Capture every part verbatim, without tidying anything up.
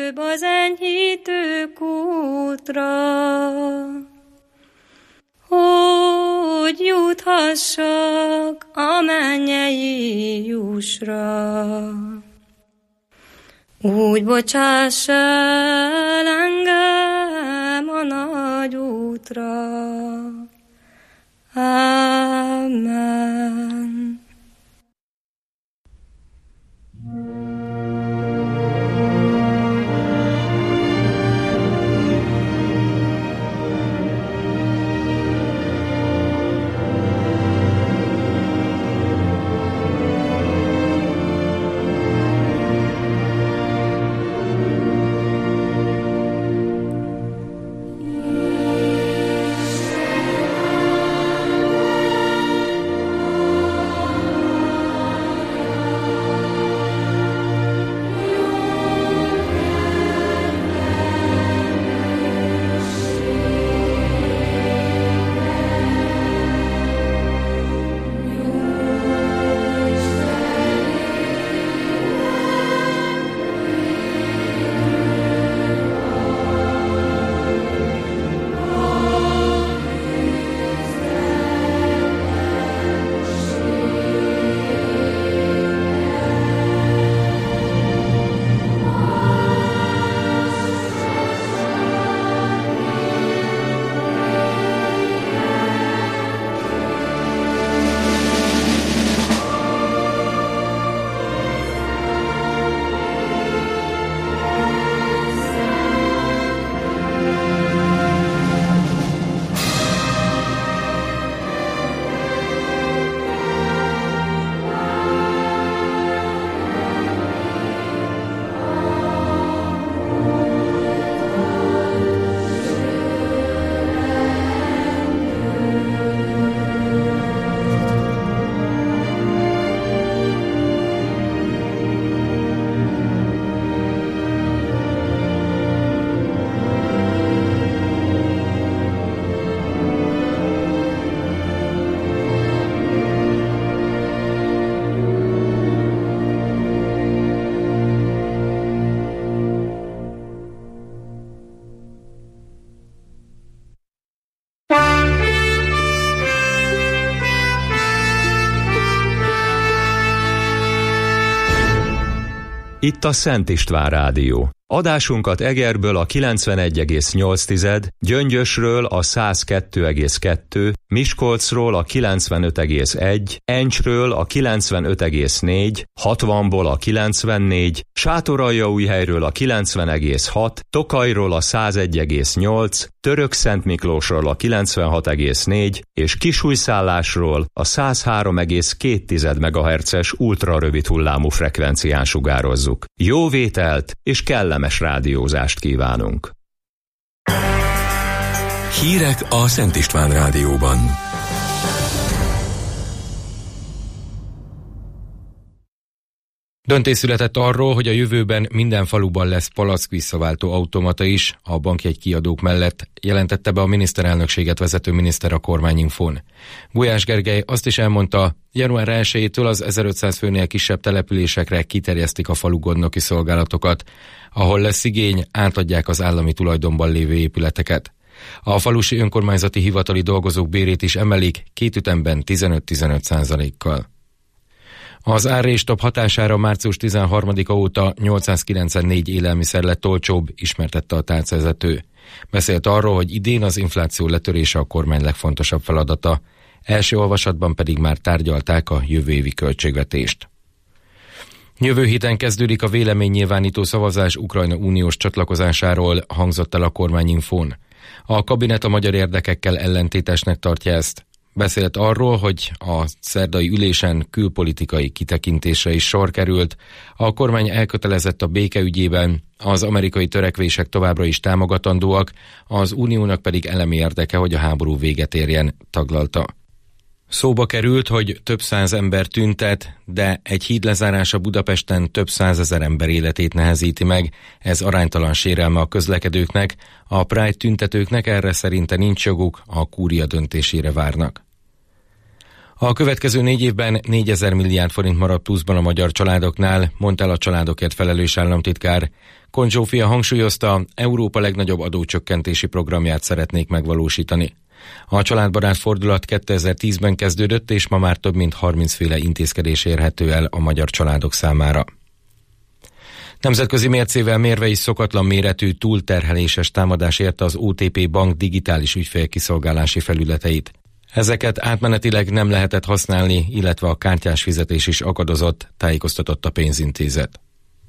előbb az enyhítő kútra, hogy juthassak a mennyei jussra. Úgy bocsáss el engem a nagy útra. Amen. Itt a Szent István Rádió. Adásunkat Egerből a kilencvenegy egész nyolc, Gyöngyösről a száz kettő egész kettő, Miskolcról a kilencvenöt egész egy, Encsről a kilencvenöt egész négy, hatvanból a kilencvennégy, Sátoraljaújhelyről a kilencven egész hat, Tokajról a száz egy egész nyolc, Törökszentmiklósról a kilencvenhat egész négy és Kisújszállásról a száz három egész két megahertzes ultrarövid hullámú frekvencián sugározzuk. Jó vételt és kellemes rádiózást kívánunk! Hírek a Szent István Rádióban. Döntés született arról, hogy a jövőben minden faluban lesz palack visszaváltó automata is, a bankjegykiadók mellett, jelentette be a miniszterelnökséget vezető miniszter a Kormányinfón. Gulyás Gergely azt is elmondta, január elsejétől az ezerötszáz főnél kisebb településekre kiterjesztik a falugondnoki szolgálatokat, ahol lesz igény, átadják az állami tulajdonban lévő épületeket. A falusi önkormányzati hivatali dolgozók bérét is emelik, két ütemben tizenöt-tizenöt százalékkal. Az árrésstop hatására március tizenharmadika óta nyolcszázkilencvennégy élelmiszer lett olcsóbb, ismertette a tárcavezető. Beszélt arról, hogy idén az infláció letörése a kormány legfontosabb feladata, első olvasatban pedig már tárgyalták a jövő évi költségvetést. Jövő héten kezdődik a véleménynyilvánító szavazás Ukrajna uniós csatlakozásáról, hangzott el a Kormányinfón. A kabinet a magyar érdekekkel ellentétesnek tartja ezt. Beszélt arról, hogy a szerdai ülésen külpolitikai kitekintésre is sor került, a kormány elkötelezett a béke ügyében, az amerikai törekvések továbbra is támogatandóak, az uniónak pedig elemi érdeke, hogy a háború véget érjen, taglalta. Szóba került, hogy több száz ember tüntet, de egy híd lezárása Budapesten több százezer ember életét nehezíti meg, ez aránytalan sérelme a közlekedőknek, a Pride tüntetőknek erre szerinte nincs joguk, a kúria döntésére várnak. A következő négy évben négyezer milliárd forint maradt pluszban a magyar családoknál, mondta el a családokért felelős államtitkár. Kon Zsófia hangsúlyozta, Európa legnagyobb adócsökkentési programját szeretnék megvalósítani. A családbarát fordulat kétezer-tízben kezdődött, és ma már több mint harminc féle intézkedés érhető el a magyar családok számára. Nemzetközi mércével mérve is szokatlan méretű, túlterheléses támadás érte az o té pé Bank digitális ügyfélkiszolgálási felületeit. Ezeket átmenetileg nem lehetett használni, illetve a kártyás fizetés is akadozott, tájékoztatott a pénzintézet.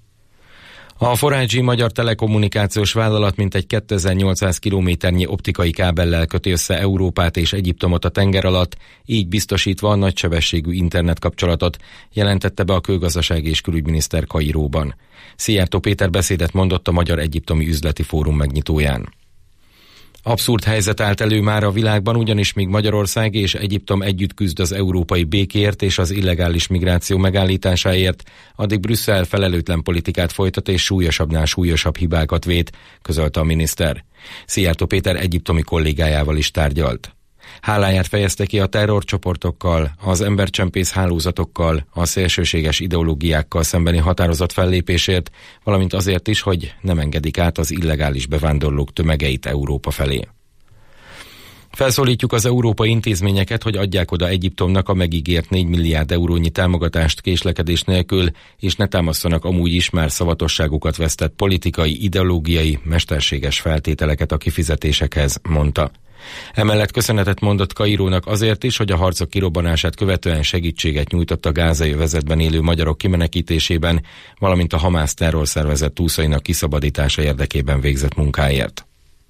A four I G magyar telekommunikációs vállalat mintegy kétezer-nyolcszáz kilométernyi optikai kábellel köti össze Európát és Egyiptomot a tenger alatt, így biztosítva a nagysebességű internetkapcsolatot, jelentette be a Külgazdasági és Külügyminiszter Kairóban. Szijjártó Péter beszédet mondott a Magyar-Egyiptomi Üzleti Fórum megnyitóján. Abszurd helyzet állt elő már a világban, ugyanis míg Magyarország és Egyiptom együtt küzd az európai békéért és az illegális migráció megállításáért, addig Brüsszel felelőtlen politikát folytat és súlyosabbnál súlyosabb hibákat vét, közölte a miniszter. Szijjártó Péter egyiptomi kollégájával is tárgyalt. Háláját fejezte ki a terrorcsoportokkal, az embercsempész hálózatokkal, a szélsőséges ideológiákkal szembeni határozott fellépésért, valamint azért is, hogy nem engedik át az illegális bevándorlók tömegeit Európa felé. Felszólítjuk az európai intézményeket, hogy adják oda Egyiptomnak a megígért négy milliárd eurónyi támogatást késlekedés nélkül, és ne támasztanak amúgy is már szavatosságukat vesztett politikai, ideológiai, mesterséges feltételeket a kifizetésekhez, mondta. Emellett köszönetet mondott Kairónak azért is, hogy a harcok kirobbanását követően segítséget nyújtott a gázai övezetben élő magyarok kimenekítésében, valamint a Hamász terrorszervezet túszainak kiszabadítása érdekében végzett munkáért.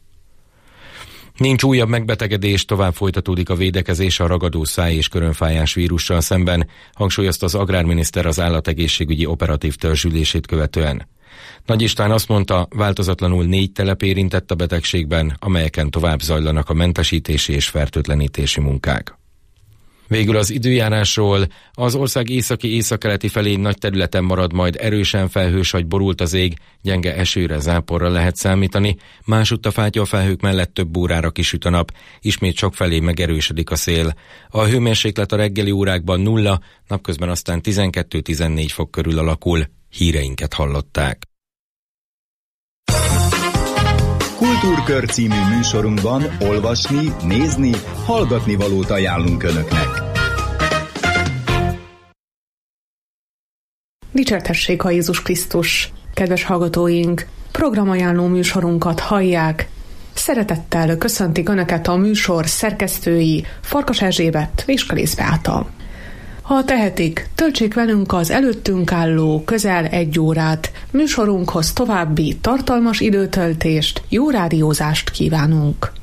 Nincs újabb megbetegedés, tovább folytatódik a védekezés a ragadó száj- és körönfájás vírussal szemben, hangsúlyozta az agrárminiszter az állategészségügyi operatív törzsülését követően. Nagy István azt mondta, változatlanul négy telep érintett a betegségben, amelyeken tovább zajlanak a mentesítési és fertőtlenítési munkák. Végül az időjárásról: az ország északi északkeleti felé nagy területen marad majd erősen felhős vagy borult az ég, gyenge esőre, záporra lehet számítani, másutt a fátyolfelhők mellett több órára kisüt a nap, ismét sokfelé megerősödik a szél. A hőmérséklet a reggeli órákban nulla, napközben aztán tizenkettő-tizennégy fok körül alakul. Híreinket hallották. Kultúrkör című műsorunkban olvasni, nézni, hallgatni valót ajánlunk Önöknek. Dicsértessék a Jézus Krisztus! Kedves hallgatóink, programajánló műsorunkat hallják. Szeretettel köszöntik Önöket a műsor szerkesztői Farkas Erzsébet és Kalész Beáta. Ha tehetik, töltsék velünk az előttünk álló közel egy órát. Műsorunkhoz további tartalmas időtöltést, jó rádiózást kívánunk!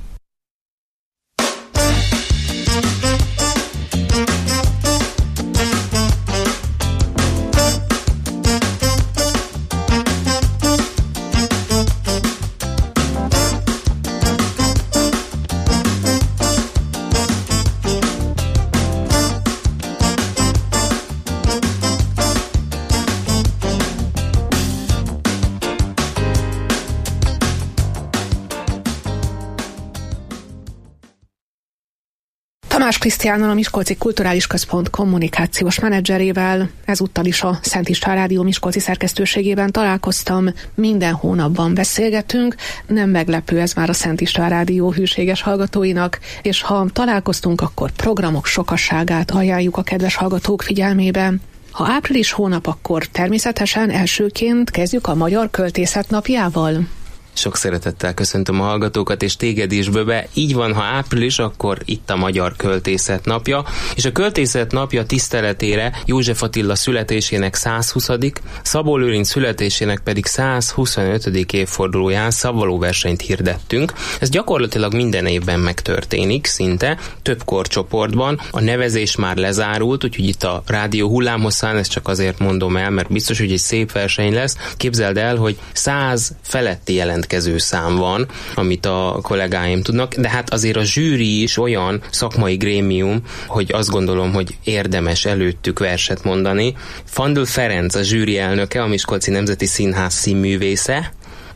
Tamás Krisztiánnal, a Miskolci Kulturális Központ kommunikációs menedzserével, ezúttal is a Szent István Rádió miskolci szerkesztőségében találkoztam. Minden hónapban beszélgetünk, nem meglepő ez már a Szent István Rádió hűséges hallgatóinak, és ha találkoztunk, akkor programok sokasságát ajánljuk a kedves hallgatók figyelmébe. Ha április hónap, akkor természetesen elsőként kezdjük a Magyar Költészet Napjával. Sok szeretettel köszöntöm a hallgatókat, és téged is, Böbe. Így van, ha április, akkor itt a Magyar Költészet Napja, és a Költészet Napja tiszteletére József Attila születésének százhuszadik Szabó Lőrinc születésének pedig százhuszonötödik évfordulóján szavalóversenyt hirdettünk. Ez gyakorlatilag minden évben megtörténik, szinte, több korcsoportban. A nevezés már lezárult, úgyhogy itt a rádió hullámhosszán, ezt csak azért mondom el, mert biztos, hogy egy szép verseny lesz. Képzeld el, hogy száz feletti jelent szám van, amit a kollégáim tudnak, de hát azért a zsűri is olyan szakmai grémium, hogy azt gondolom, hogy érdemes előttük verset mondani. Fandl Ferenc a zsűri elnöke, a Miskolci Nemzeti Színház színművésze,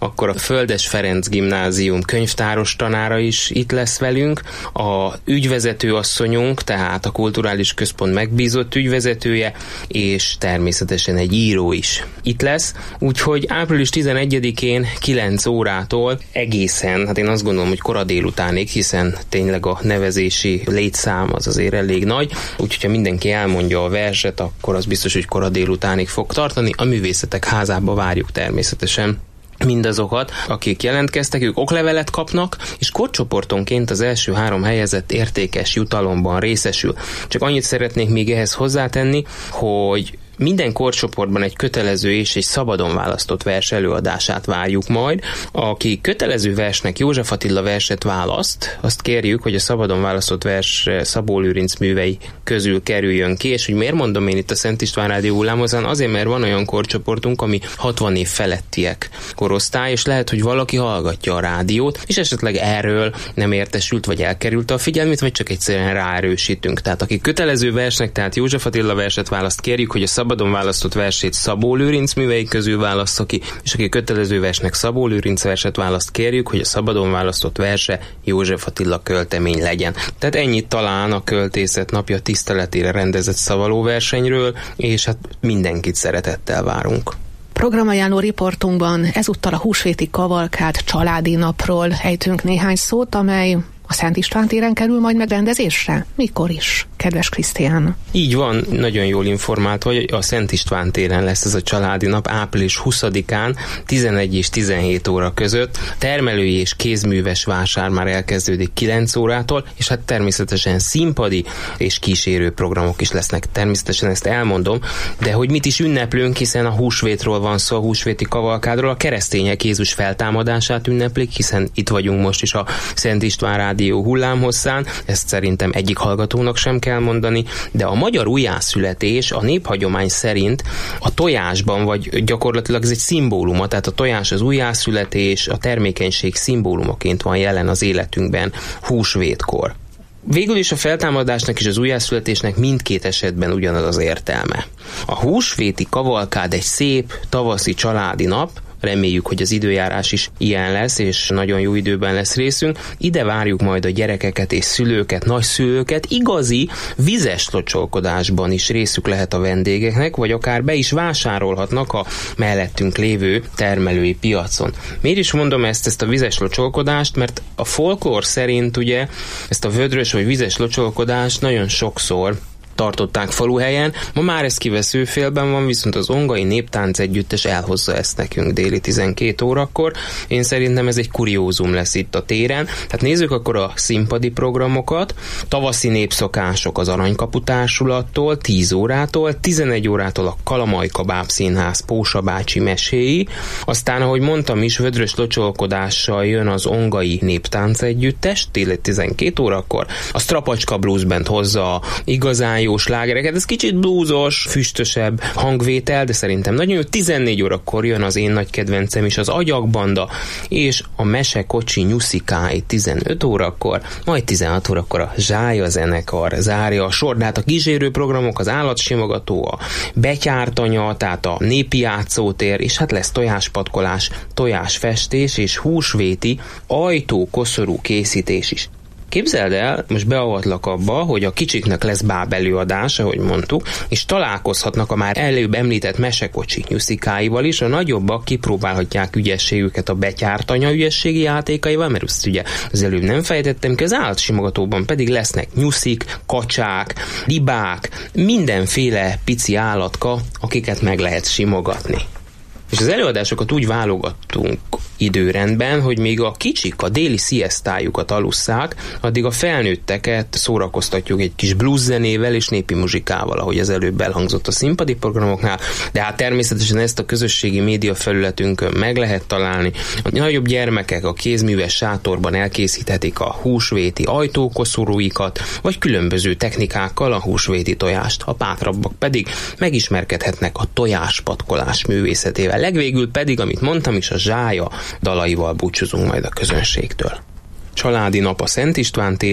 akkor a Földes Ferenc Gimnázium könyvtáros tanára is itt lesz velünk, a ügyvezető asszonyunk, tehát a Kulturális Központ megbízott ügyvezetője, és természetesen egy író is itt lesz, úgyhogy április tizenegyedikén kilenc órától egészen, hát én azt gondolom, hogy kora délutánig, hiszen tényleg a nevezési létszám az azért elég nagy, úgyhogy ha mindenki elmondja a verset, akkor az biztos, hogy kora délutánig fog tartani. A Művészetek Házába várjuk természetesen mindazokat, akik jelentkeztek, ők oklevelet kapnak, és korcsoportonként az első három helyezett értékes jutalomban részesül. Csak annyit szeretnék még ehhez hozzátenni, hogy minden korcsoportban egy kötelező és egy szabadon választott vers előadását várjuk majd. Aki kötelező versnek József Attila verset választ, azt kérjük, hogy a szabadon választott vers Szabó Lőrinc művei közül kerüljön ki, és hogy miért mondom én itt a Szent István Rádió hullámhozán, azért, mert van olyan korcsoportunk, ami hatvan év felettiek korosztály, és lehet, hogy valaki hallgatja a rádiót, és esetleg erről nem értesült, vagy elkerülte a figyelmét, vagy csak egyszerűen ráerősítünk. Tehát aki kötelező versnek, tehát József Attila verset választ, kérjük, hogy a szabadon választott versét Szabó Lőrinc művei közül válassza ki, és aki kötelező versnek Szabó Lőrinc verset választ, kérjük, hogy a szabadon választott verse József Attila költemény legyen. Tehát ennyit talán a Költészet Napja tiszteletére rendezett szavalóversenyről, és hát mindenkit szeretettel várunk. Programajánló riportunkban ezúttal a húsvéti kavalkád családi napról ejtünk néhány szót, amely a Szent István téren kerül majd megrendezésre? Mikor is, kedves Krisztián? Így van, nagyon jól informált, hogy a Szent István téren lesz ez a családi nap április huszadikán tizenegy és tizenhét óra között. Termelői és kézműves vásár már elkezdődik kilenc órától, és hát természetesen színpadi és kísérő programok is lesznek. Természetesen ezt elmondom, de hogy mit is ünneplünk, hiszen a húsvétról van szó, a húsvéti kavalkádról, a keresztények Jézus feltámadását ünneplik, hiszen itt vagyunk most is a Szent István Rádió hullámhosszán, ezt szerintem egyik hallgatónak sem kell mondani, de a magyar újjászületés a néphagyomány szerint a tojásban, vagy gyakorlatilag ez egy szimbóluma, tehát a tojás az újjászületés, a termékenység szimbólumaként van jelen az életünkben húsvétkor. Végül is a feltámadásnak és az újjászületésnek mindkét esetben ugyanaz az értelme. A húsvéti kavalkád egy szép tavaszi családi nap, reméljük, hogy az időjárás is ilyen lesz, és nagyon jó időben lesz részünk. Ide várjuk majd a gyerekeket és szülőket, nagyszülőket. Igazi vizes locsolkodásban is részük lehet a vendégeknek, vagy akár be is vásárolhatnak a mellettünk lévő termelői piacon. Miért is mondom ezt, ezt a vizes locsolkodást? Mert a folklór szerint ugye ezt a vödrös vagy vizes locsolkodást nagyon sokszor tartották faluhelyen, ma már ez kiveszőfélben van, viszont az Ongai Néptánc Együttes elhozza ezt nekünk déli tizenkét órakor. Én szerintem ez egy kuriózum lesz itt a téren. Tehát nézzük akkor a színpadi programokat. Tavaszi népszokások az Aranykapu Társulattól tíz órától, tizenegy órától a Kalamajka Bábszínház Pósa bácsi meséi. Aztán, ahogy mondtam is, vödrös locsolkodással jön az Ongai Néptánc Együttes déli tizenkét órakor. A Strapacska Blues Band hozza a igazán jó slágereket, ez kicsit bluesos, füstösebb hangvétel, de szerintem nagyon jó. tizennégy órakor jön az én nagy kedvencem is, az Agyakbanda, és a Mesekocsi Nyuszikái tizenöt órakor, majd tizenhat órakor a Zsája zenekar zárja a sor, de hát a kísérő programok, az Állatsimogató, a Betyártanya, tehát a Népi Játszótér, és hát lesz tojáspatkolás, tojásfestés és húsvéti ajtókoszorú készítés is. Képzeld el, most beavatlak abba, hogy a kicsiknek lesz báb előadás, ahogy mondtuk, és találkozhatnak a már előbb említett Mesekocsi Nyuszikáival is, a nagyobbak kipróbálhatják ügyességüket a Betyártanya ügyességi játékaival, mert azt ugye az előbb nem fejtettem ki, az Állatsimogatóban pedig lesznek nyuszik, kacsák, libák, mindenféle pici állatka, akiket meg lehet simogatni. És az előadásokat úgy válogattunk időrendben, hogy még a kicsik a déli sziesztájukat alusszák, addig a felnőtteket szórakoztatjuk egy kis blues zenével és népi muzsikával, ahogy az előbb elhangzott a színpadi programoknál, de hát természetesen ezt a közösségi média felületünkön meg lehet találni. A nagyobb gyermekek a kézműves sátorban elkészíthetik a húsvéti ajtókoszorúikat, vagy különböző technikákkal a húsvéti tojást. A bátrabbak pedig megismerkedhetnek a tojáspatkolás művészetével. Legvégül pedig, amit mondtam is, a Zsája dalaival búcsúzunk majd a közönségtől. Családi nap a Szent István téren,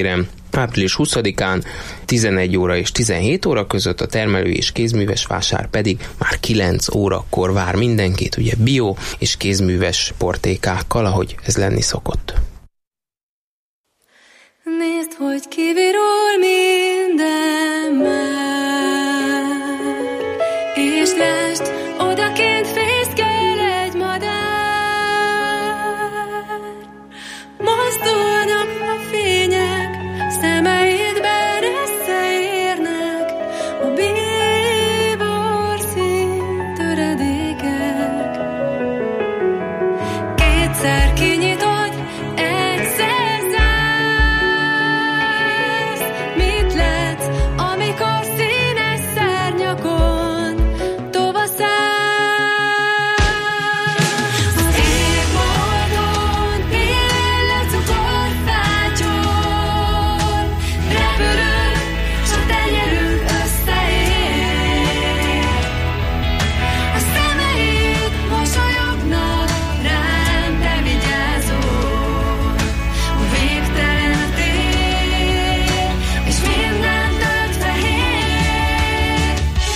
április huszadikán tizenegy óra és tizenhét óra között, a termelő és kézműves vásár pedig már kilenc órakor vár mindenkit, ugye bio és kézműves portékákkal, ahogy ez lenni szokott. Nézd, hogy kivirul minden már, és lásd, odakint fészkel egy madár. Mozdulnak a fények, szemeidben összeérnek a bíbor szín töredékek. Kétszer kinyitod, egyszer zársz. Mit látsz, amikor színes szárnyakon tovaszállsz? Az égboldon pill a cukorfácson, repülünk, s a tenyerünk összeér. A szemeid mosolyognak rám, te vigyázol. A végtelen a tér, és minden tört fehér.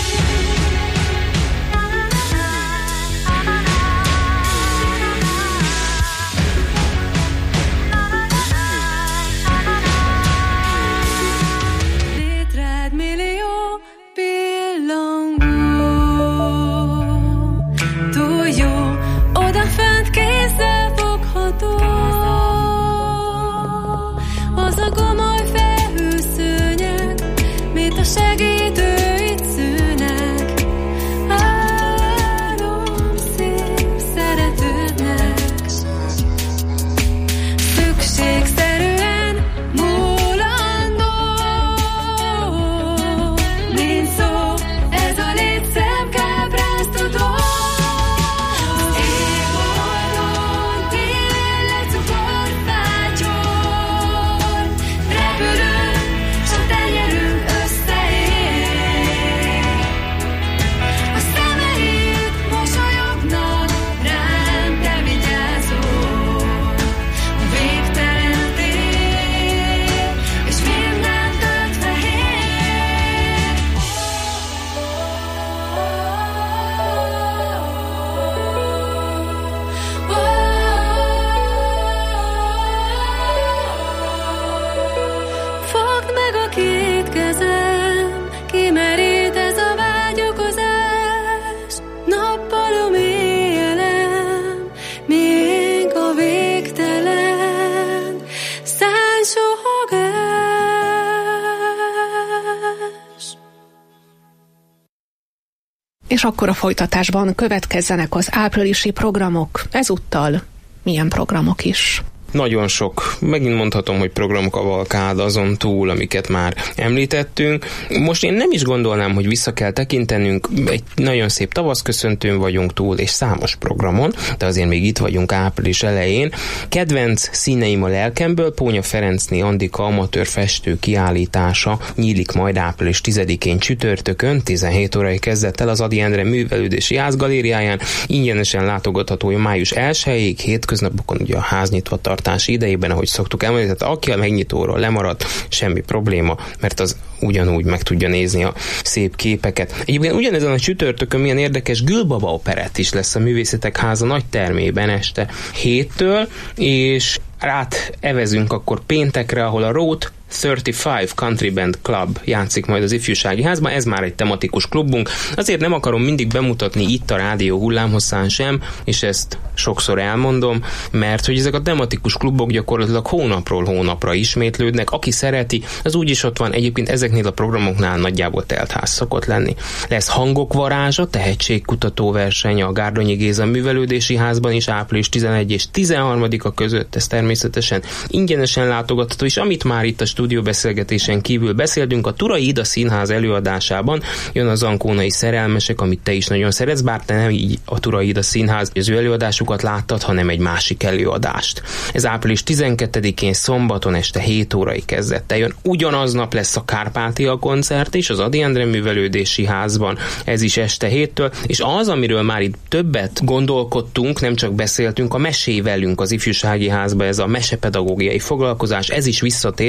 Létrád millió pillangó, túl jó, odafent kézzel fogható. Az a gomoly felhőszőnyeg, mint a segítő itt szűnek. Áldom szép szeretődnek, szükségszerűen múlandó. Nincs szó, ez a létszám kápráztató. Az égboldon pill egy cukorfácson, repülünk, s a tenyerünk összeér. A szemeid mosolyognak rám, te vigyázol. A végtelen a tér, és minden tört fehér. Fogd meg a két kezem, kimerít ez a vágyakozás. Nappalom éjjelem, miénk a végtelen szánsohogás. És akkor a folytatásban következzenek az áprilisi programok. Ezúttal milyen programok is? Nagyon sok, megint mondhatom, hogy programkavalkád azon túl, amiket már említettünk. Most én nem is gondolnám, hogy vissza kell tekintenünk, egy nagyon szép tavaszköszöntőn vagyunk túl, és számos programon, de azért még itt vagyunk április elején. Kedvenc színeim a lelkemből, Pónya Ferencné Andika amatőr festő kiállítása nyílik majd április tizedikén csütörtökön, tizenhét órai kezdettel az Ady Endre Művelődési Ház galériáján. Ingyenesen látogatható május elsejéig, hétköznapokon ugye a ház nyitva tart idejében, ahogy szoktuk elmondani, tehát aki a megnyitóról lemaradt, semmi probléma, mert az ugyanúgy meg tudja nézni a szép képeket. Egyébként ugyanezen a csütörtökön milyen érdekes Gülbaba operett is lesz a Művészetek Háza nagy termében este héttől, és rát evezünk akkor péntekre, ahol a Road harmincöt Country Band Club játszik majd az ifjúsági házban, ez már egy tematikus klubunk. Azért nem akarom mindig bemutatni itt a rádió hullámhosszán sem, és ezt sokszor elmondom, mert hogy ezek a tematikus klubok gyakorlatilag hónapról hónapra ismétlődnek. Aki szereti, az úgyis ott van. Egyébként ezeknél a programoknál nagyjából teltház szokott lenni. Lesz hangok varázsa, tehetségkutató verseny a Gárdonyi Géza Művelődési Házban is április tizenegy és tizenharmadika között, ez természetesen ingyenesen látogatható, és amit már itt a stúdióbeszélgetésen kívül beszéltünk, a Turay Ida Színház előadásában jön az Ankónai Szerelmesek, amit te is nagyon szeretsz, bár te nem így a Turay Ida Színház az ő előadásukat láttad, hanem egy másik előadást. Ez április tizenkettedikén szombaton este hét órai kezdettel jön. Ugyanaznap lesz a Kárpátia koncert is az Ady Endre Művelődési Házban, ez is este héttől, és az, amiről már itt többet gondolkodtunk, nem csak beszéltünk, a Mesélj velünk az ifjúsági házba, ez a mesepedagógiai foglalkozás, ez is visszatér, ez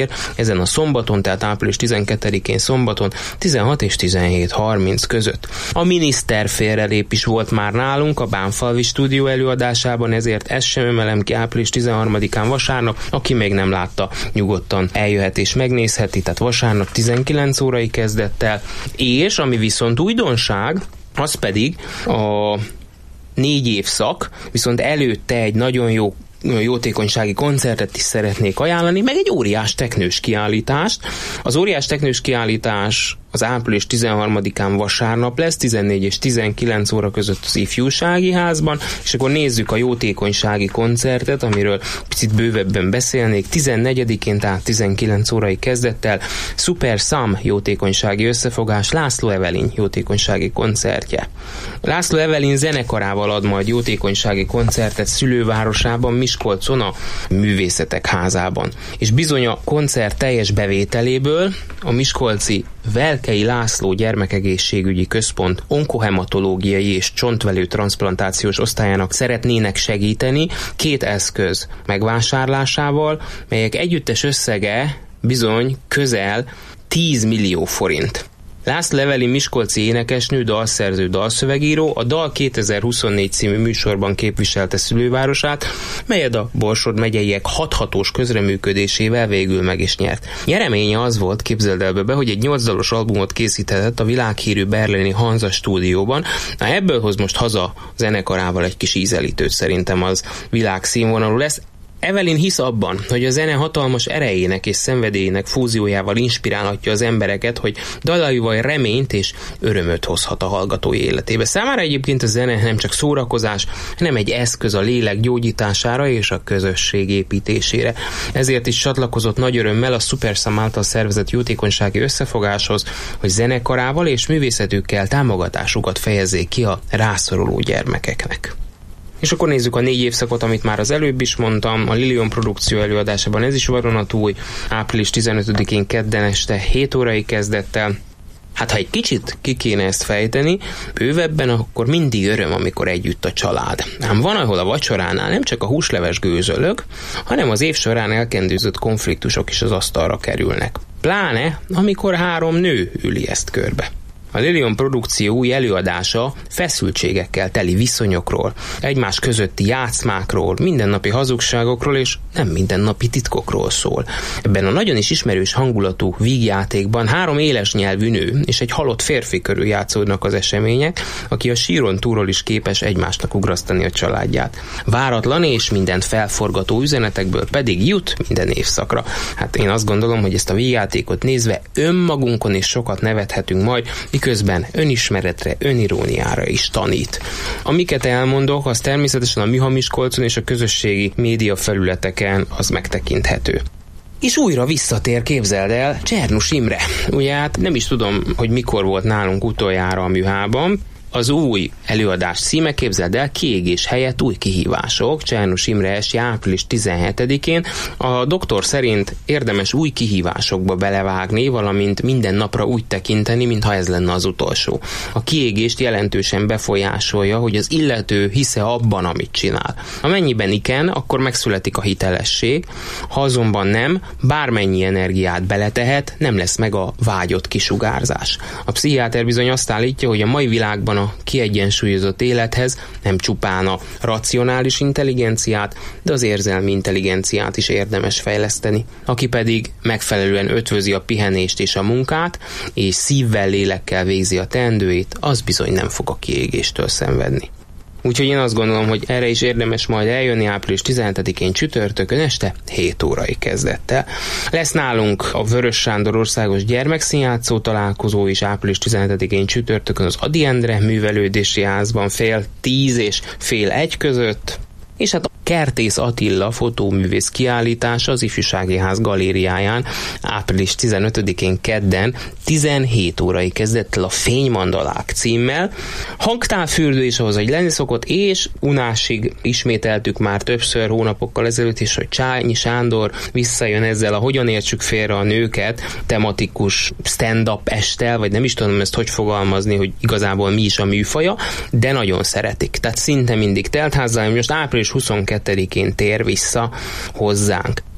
ezen a szombaton, tehát április tizenkettedikén szombaton tizenhat és tizenhét harminc között. A miniszter félrelép is volt már nálunk a Bánfalvi stúdió előadásában, ezért ezt sem emelem ki. Április tizenharmadikán vasárnap, aki még nem látta, nyugodtan eljöhet és megnézheti, tehát vasárnap tizenkilenc órai kezdettel, és ami viszont újdonság, az pedig a négy évszak, viszont előtte egy nagyon jó jótékonysági koncertet is szeretnék ajánlani, meg egy óriás teknős kiállítást. Az óriás teknős kiállítás az április tizenharmadikán vasárnap lesz, tizennégy és tizenkilenc óra között az Ifjúsági Házban, és akkor nézzük a jótékonysági koncertet, amiről picit bővebben beszélnék. tizennegyedikén, tehát tizenkilenc órai kezdettel Super Sam jótékonysági összefogás, László Evelyn jótékonysági koncertje. László Evelyn zenekarával ad majd jótékonysági koncertet szülővárosában, Miskolcon, a Művészetek Házában. És bizony a koncert teljes bevételéből a miskolci Velkei László Gyermekegészségügyi Központ onkohematológiai és csontvelő transzplantációs osztályának szeretnének segíteni két eszköz megvásárlásával, melyek együttes összege bizony közel tíz millió forint. László Evelyn miskolci énekesnő, dalszerző, dalszövegíró a Dal kétezer-huszonnégy című műsorban képviselte szülővárosát, melyet a Borsod megyeiek hathatós közreműködésével végül meg is nyert. Nyereménye az volt, képzeld el be, hogy egy nyolcdalos albumot készíthetett a világhírű berlini Hansa stúdióban. Na, ebből hoz most haza zenekarával egy kis ízelítőt, szerintem az világszínvonalú lesz. Evelyn hisz abban, hogy a zene hatalmas erejének és szenvedélyének fúziójával inspirálhatja az embereket, hogy dalaival reményt és örömöt hozhat a hallgatói életébe. Számára egyébként a zene nem csak szórakozás, hanem egy eszköz a lélek gyógyítására és a közösség építésére. Ezért is csatlakozott nagy örömmel a Super Sam által szervezett jótékonysági összefogáshoz, hogy zenekarával és művészetükkel támogatásukat fejezzék ki a rászoruló gyermekeknek. És akkor nézzük a négy évszakot, amit már az előbb is mondtam, a Lilium produkció előadásában ez is vadonatúj, április tizenötödikén kedden este hét órai kezdettel. Hát ha egy kicsit ki kéne ezt fejteni, bővebben, akkor mindig öröm, amikor együtt a család. Ám van, ahol a vacsoránál nem csak a húsleves gőzölök, hanem az év során elkendőzött konfliktusok is az asztalra kerülnek. Pláne, amikor három nő üli ezt körbe. A Lilium produkció új előadása feszültségekkel teli viszonyokról, egymás közötti játszmákról, mindennapi hazugságokról és nem mindennapi titkokról szól. Ebben a nagyon is ismerős hangulatú vígjátékban három éles nyelvű nő és egy halott férfi körül játszódnak az események, aki a síron túlról is képes egymásnak ugrasztani a családját. Váratlan és mindent felforgató üzenetekből pedig jut minden évszakra. Hát én azt gondolom, hogy ezt a vígjátékot nézve önmagunkon is sokat nevethetünk majd, közben önismeretre, öniróniára is tanít. Amiket elmondok, az természetesen a Műha Miskolcon és a közösségi média felületeken az megtekinthető. És újra visszatér, képzeld el, Csernus Imre. Ugye hát nem is tudom, hogy mikor volt nálunk utoljára a Műhában. Az új előadás címe, képzeld el, Kiégés helyett új kihívások, Csernus Imre esti április tizenhetedikén. A doktor szerint érdemes új kihívásokba belevágni, valamint minden napra úgy tekinteni, mintha ez lenne az utolsó. A kiégést jelentősen befolyásolja, hogy az illető hisze abban, amit csinál. Amennyiben igen, akkor megszületik a hitelesség, ha azonban nem, bármennyi energiát beletehet, nem lesz meg a vágyott kisugárzás. A pszichiáter bizony azt állítja, hogy a mai világban a kiegyensúlyozott élethez nem csupán a racionális intelligenciát, de az érzelmi intelligenciát is érdemes fejleszteni. Aki pedig megfelelően ötvözi a pihenést és a munkát, és szívvel, lélekkel végzi a teendőit, az bizony nem fog a kiégéstől szenvedni. Úgyhogy én azt gondolom, hogy erre is érdemes majd eljönni április tizenhetedikén csütörtökön este hét órai kezdettel. Lesz nálunk a Vörös Sándor Országos Gyermekszínjátszó találkozó is április tizenhetedikén csütörtökön az Ady Endre Művelődési Házban fél tíz és fél egy között. És hát a Kertész Attila fotóművész kiállítása az Ifjúsági Ház galériáján április tizenötödikén kedden tizenhét órai kezdettel a Fénymandalák címmel. Hangtávfürdő is ahhoz, hogy lenni szokott, és unásig ismételtük már többször hónapokkal ezelőtt is, hogy Csányi Sándor visszajön ezzel a Hogyan értsük félre a nőket tematikus stand-up estel, vagy nem is tudom ezt hogy fogalmazni, hogy igazából mi is a műfaja, de nagyon szeretik. Tehát szinte mindig teltházzal, most április huszonkettedikén tér vissza hozzánk.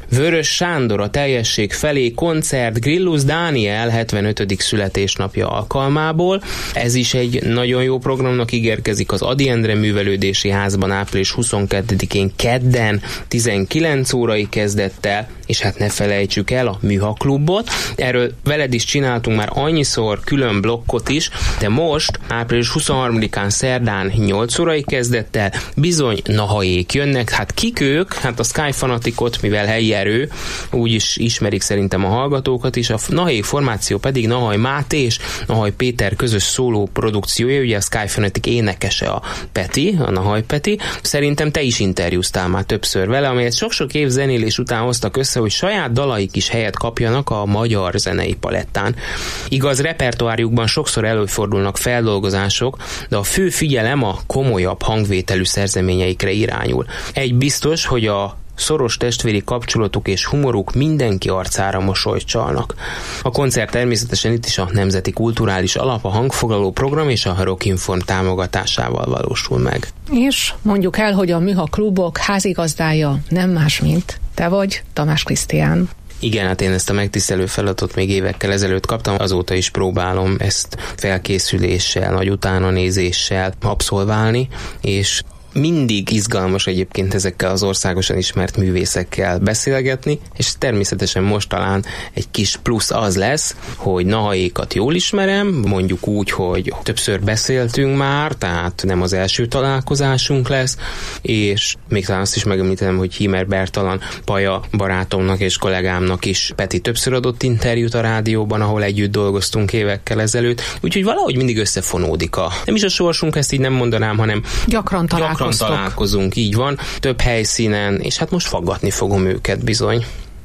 Vörös Sándor a teljesség felé koncert Grillus Dániel hetvenötödik születésnapja alkalmából. Ez is egy nagyon jó programnak ígérkezik az Ady Endre Művelődési Házban április huszonkettedikén kedden tizenkilenc órai kezdettel, és hát ne felejtsük el a Műha Klubot. Erről veled is csináltunk már annyiszor külön blokkot is, de most április huszonharmadikán szerdán nyolc órai kezdettel bizony nahajék jönnek. Hát kik ők? Hát a Sky Fanaticot, mivel helyi erő, úgy is ismerik szerintem a hallgatókat is. A Nahai formáció pedig Nahai Máté és Nahai Péter közös szóló produkciója, ugye a Sky Fanatic énekese a Peti, a Nahai Peti. Szerintem te is interjúztál már többször vele, amelyet sok-sok év zenélés után hoztak össze, hogy saját dalaik is helyet kapjanak a magyar zenei palettán. Igaz, repertoárjukban sokszor előfordulnak feldolgozások, de a fő figyelem a komolyabb hangvételű szerzeményeikre irányul. Egy biztos, hogy a szoros testvéri kapcsolatuk és humoruk mindenki arcára mosolyt csalnak. A koncert természetesen itt is a Nemzeti Kulturális Alap, a hangfoglaló program és a Rockinform támogatásával valósul meg. És mondjuk el, hogy a Műha Klubok házigazdája nem más, mint te vagy, Tamás Krisztián. Igen, hát én ezt a megtisztelő feladatot még évekkel ezelőtt kaptam, azóta is próbálom ezt felkészüléssel, nagy utánanézéssel abszolválni, és mindig izgalmas egyébként ezekkel az országosan ismert művészekkel beszélgetni, és természetesen most talán egy kis plusz az lesz, hogy Nahaiékat jól ismerem, mondjuk úgy, hogy többször beszéltünk már, tehát nem az első találkozásunk lesz, és még talán azt is megemlítenem, hogy Hímer Bertalan Paja barátomnak és kollégámnak is Peti többször adott interjút a rádióban, ahol együtt dolgoztunk évekkel ezelőtt, úgyhogy valahogy mindig összefonódik a... Nem is a sorsunk, ezt így nem mondanám, hanem gyakran találkozunk. találkozunk, így van, több helyszínen, és hát most faggatni fogom őket bizony.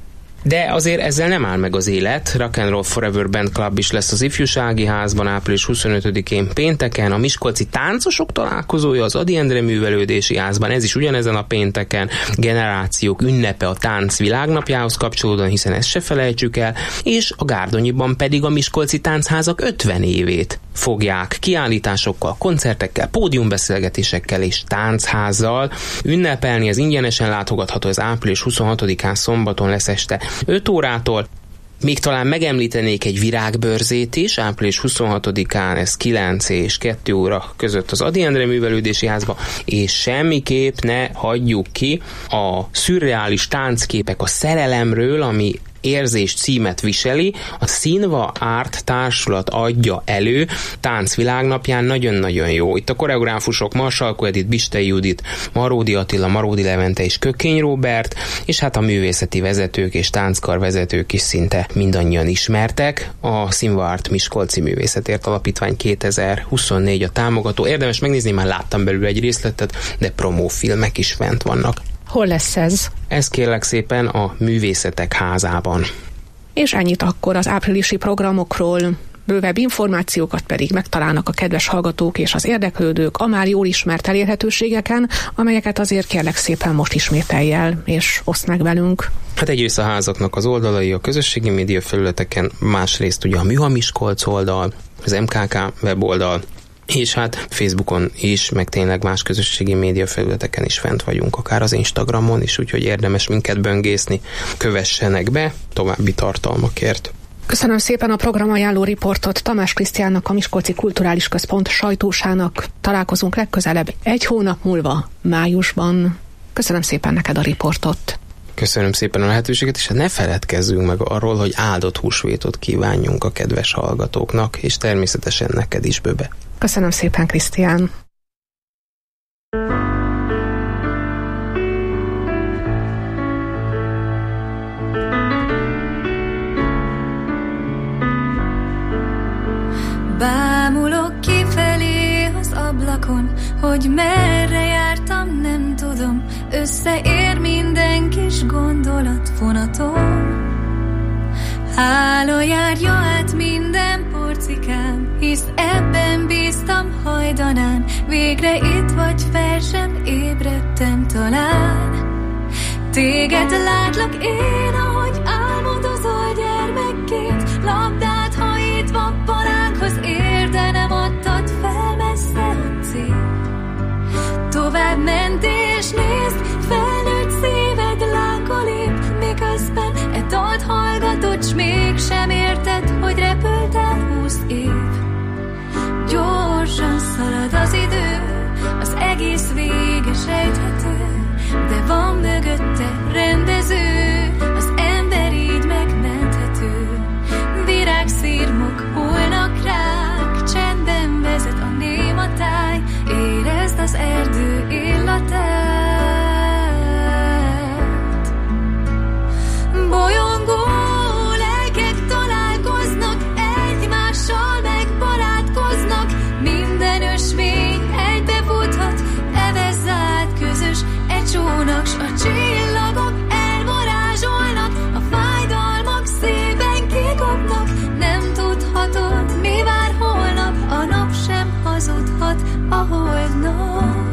De azért ezzel nem áll meg az élet. Rock and Roll Forever Band Club is lesz az Ifjúsági Házban április huszonötödikén pénteken, a Miskolci Táncosok találkozója az Ady Endre Művelődési Házban, ez is ugyanezen a pénteken, Generációk ünnepe a tánc világnapjához kapcsolódóan, hiszen ezt se felejtsük el, és a Gárdonyiban pedig a Miskolci Táncházak ötven évét fogják kiállításokkal, koncertekkel, pódiumbeszélgetésekkel és tánchazzal ünnepelni. Ez ingyenesen látogatható, az április huszonhatodikán szombaton lesz este öt órától. Még talán megemlítenék egy virágbörzét is, április huszonhatodikán, ez kilenc és kettő óra között az Ady Endre Művelődési Házba, és semmiképp ne hagyjuk ki a szürreális táncképek a szerelemről, ami érzés címet viseli, a Színva Árt Társulat adja elő táncvilágnapján, nagyon-nagyon jó. Itt a koreográfusok Marsalko Edith, Bistei Judit, Maródi Attila, Maródi Levente és Kökény Róbert, és hát a művészeti vezetők és tánckar vezetők is szinte mindannyian ismertek. A Színva Árt Miskolci Művészetért Alapítvány kétezer-huszonnégy a támogató. Érdemes megnézni, már láttam belőle egy részletet, de promófilmek is fent vannak. Hol lesz ez? Ez kérlek szépen a Művészetek Házában. És ennyit akkor az áprilisi programokról. Bővebb információkat pedig megtalálnak a kedves hallgatók és az érdeklődők a már jól ismert elérhetőségeken, amelyeket azért kérlek szépen most ismételj el, és oszd meg velünk. Hát egyrészt a házaknak az oldalai a közösségi média felületeken, másrészt ugye a Műha Miskolc oldal, az em ká ká weboldal, és hát Facebookon is, meg tényleg más közösségi média felületeken is fent vagyunk, akár az Instagramon is, úgyhogy érdemes minket böngészni, kövessenek be további tartalmakért. Köszönöm szépen a programajánló riportot Tamás Krisztiánnak, a Miskolci Kulturális Központ sajtósának. Találkozunk legközelebb egy hónap múlva, májusban. Köszönöm szépen neked a riportot. Köszönöm szépen a lehetőséget, és ne feledkezzünk meg arról, hogy áldott húsvétot kívánjunk a kedves hallgatóknak, és természetesen neked is, Böbe. Köszönöm szépen, Krisztián. Bámulok kifelé az ablakon, hogy merre jártam, nem tudom. Összeér minden kis gondolat vonaton. Hála járja át minden porcikám, hisz ebben bíztam hajdanán. Végre itt vagy, fel sem ébredtem talán. Téged látlak én, ahogy álmodozol gyermekként. Labdát hajítva palánkhoz ér, de nem adtad fel messze a cél. Tovább mentél és nézd, felnőtt szíved lángol épp, miközben s a csillagok elvarázsolnak, a fájdalmak szépen kikopnak, nem tudhatod, mi vár holnap, a nap sem hazudhat a holdnak.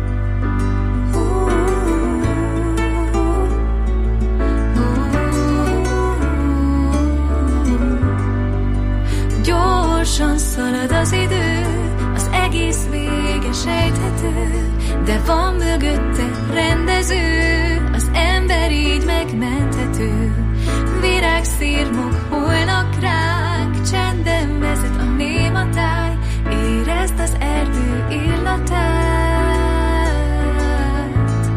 Gyorsan szalad az idő, az egész vége sejthető, de van mögötte rendező, az ember így megmenthető. Virágszirmok holnak ránk, csendben vezet a néma táj, érezd az erdő illatát.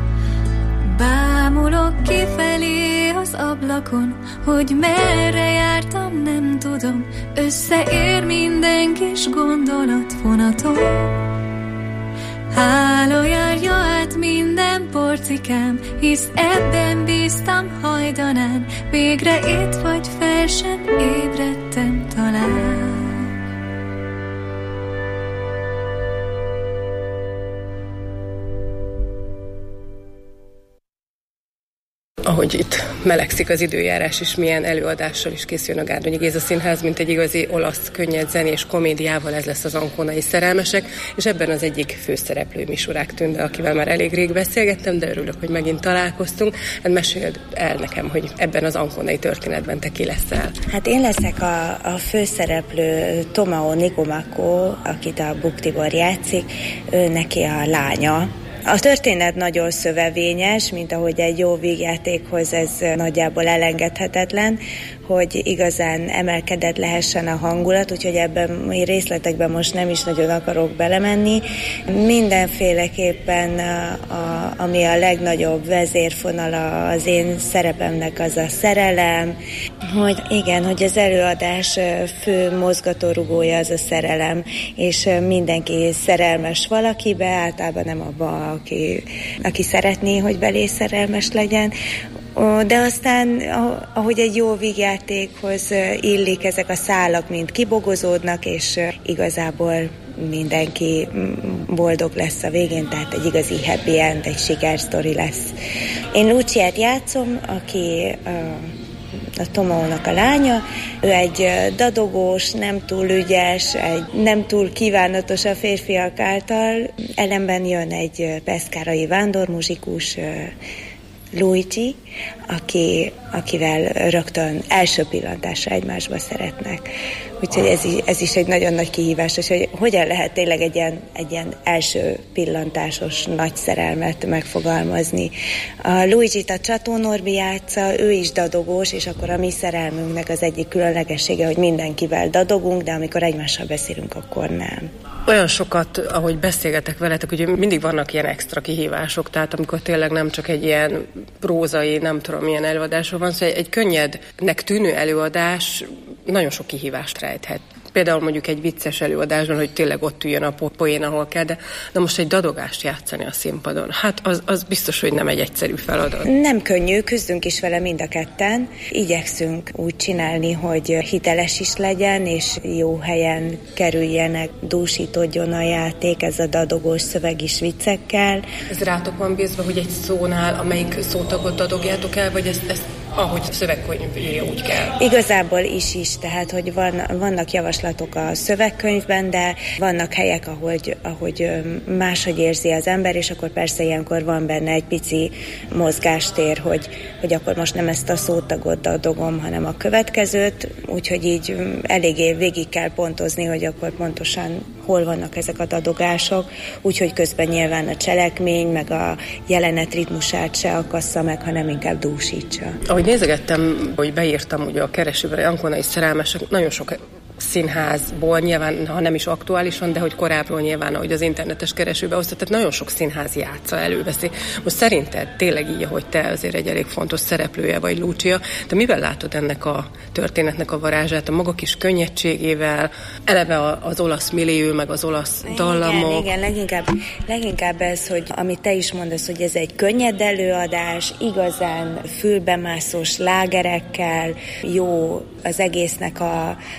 Bámulok kifelé az ablakon, hogy merre jártam, nem tudom, összeér minden kis gondolatvonatom. Hála járja át minden porcikám, hisz ebben bíztam hajdanán, végre itt vagy, fel sem ébredtem talán. Ahogy itt melegszik az időjárás, és milyen előadással is készül a Gárdonyi Géza Színház, mint egy igazi olasz könnyed zenés komédiával, ez lesz az Anconai Szerelmesek, és ebben az egyik főszereplő Misurák Tünde, akivel már elég rég beszélgettem, de örülök, hogy megint találkoztunk. Hát meséld el nekem, hogy ebben az anconai történetben te ki leszel. Hát én leszek a, a főszereplő Tomao Nikomako, akit a Buk Tibor játszik, ő neki a lánya. A történet nagyon szövevényes, mint ahogy egy jó vígjátékhoz ez nagyjából elengedhetetlen, hogy igazán emelkedett lehessen a hangulat, úgyhogy ebben részletekben most nem is nagyon akarok belemenni. Mindenféleképpen, a, a, ami a legnagyobb vezérfonala az én szerepemnek, az a szerelem, hogy igen, hogy az előadás fő mozgatórugója az a szerelem, és mindenki szerelmes valakibe, általában nem abba, aki, aki szeretné, hogy belé szerelmes legyen, de aztán, ahogy egy jó vígjátékhoz illik, ezek a szálak mind kibogozódnak, és igazából mindenki boldog lesz a végén, tehát egy igazi happy end, egy sikersztori lesz. Én Luciát játszom, aki a, a Tomaónak a lánya. Ő egy dadogós, nem túl ügyes, egy nem túl kívánatos a férfiak által. Ellenben jön egy peszkárai vándormuzsikus, Luigi, aki, akivel rögtön első pillantásra egymásba szeretnek. Úgyhogy ez, ez is egy nagyon nagy kihívás, és hogy hogyan lehet tényleg egy ilyen, egy ilyen első pillantásos nagy szerelmet megfogalmazni. A Luigi-t a Csató Norbi játsza, ő is dadogós, és akkor a mi szerelmünknek az egyik különlegessége, hogy mindenkivel dadogunk, de amikor egymással beszélünk, akkor nem. Olyan sokat, ahogy beszélgetek veletek, hogy mindig vannak ilyen extra kihívások, tehát amikor tényleg nem csak egy ilyen prózai, nem tudom milyen előadásról van, szóval egy könnyednek tűnő előadás nagyon sok kihívást rejthet. Például mondjuk egy vicces előadásban, hogy tényleg ott üljön a poén, ahol kell, de, de most egy dadogást játszani a színpadon, hát az, az biztos, hogy nem egy egyszerű feladat. Nem könnyű, küzdünk is vele mind a ketten. Igyekszünk úgy csinálni, hogy hiteles is legyen, és jó helyen kerüljenek, dúsítódjon a játék, ez a dadogós szöveg is viccekkel. Ez rátok van bízva, hogy egy szónál, amelyik szótagot dadogjátok el, vagy ezt, ezt ahogy a szövegkönyv írja, úgy kell? Igazából is is, tehát hogy van, vannak javaslatok a szövegkönyvben, de vannak helyek, ahogy, ahogy máshogy érzi az ember, és akkor persze ilyenkor van benne egy pici mozgástér, hogy, hogy akkor most nem ezt a szótagot dadogom, hanem a következőt, úgyhogy így eléggé végig kell pontozni, hogy akkor pontosan hol vannak ezek a dadogások, úgyhogy közben nyilván a cselekmény, meg a jelenet ritmusát se akassza meg, hanem inkább dúsítsa. Ahogy nézegettem, hogy beírtam ugye a keresőben, Anconai Szerelmesek, nagyon sok színházból, nyilván, ha nem is aktuálisan, de hogy korábbról nyilván, ahogy az internetes keresőbe osztott, tehát nagyon sok színház játsza, előveszi. Most szerinted tényleg így, hogy te azért egy elég fontos szereplője vagy, Lucia, de mivel látod ennek a történetnek a varázsát, a maga kis könnyedségével, eleve az olasz millió, meg az olasz dallamok? Igen, igen, leginkább, leginkább ez, hogy amit te is mondasz, hogy ez egy könnyed előadás, igazán fülbemászós lágerekkel, jó az egésznek a, a hang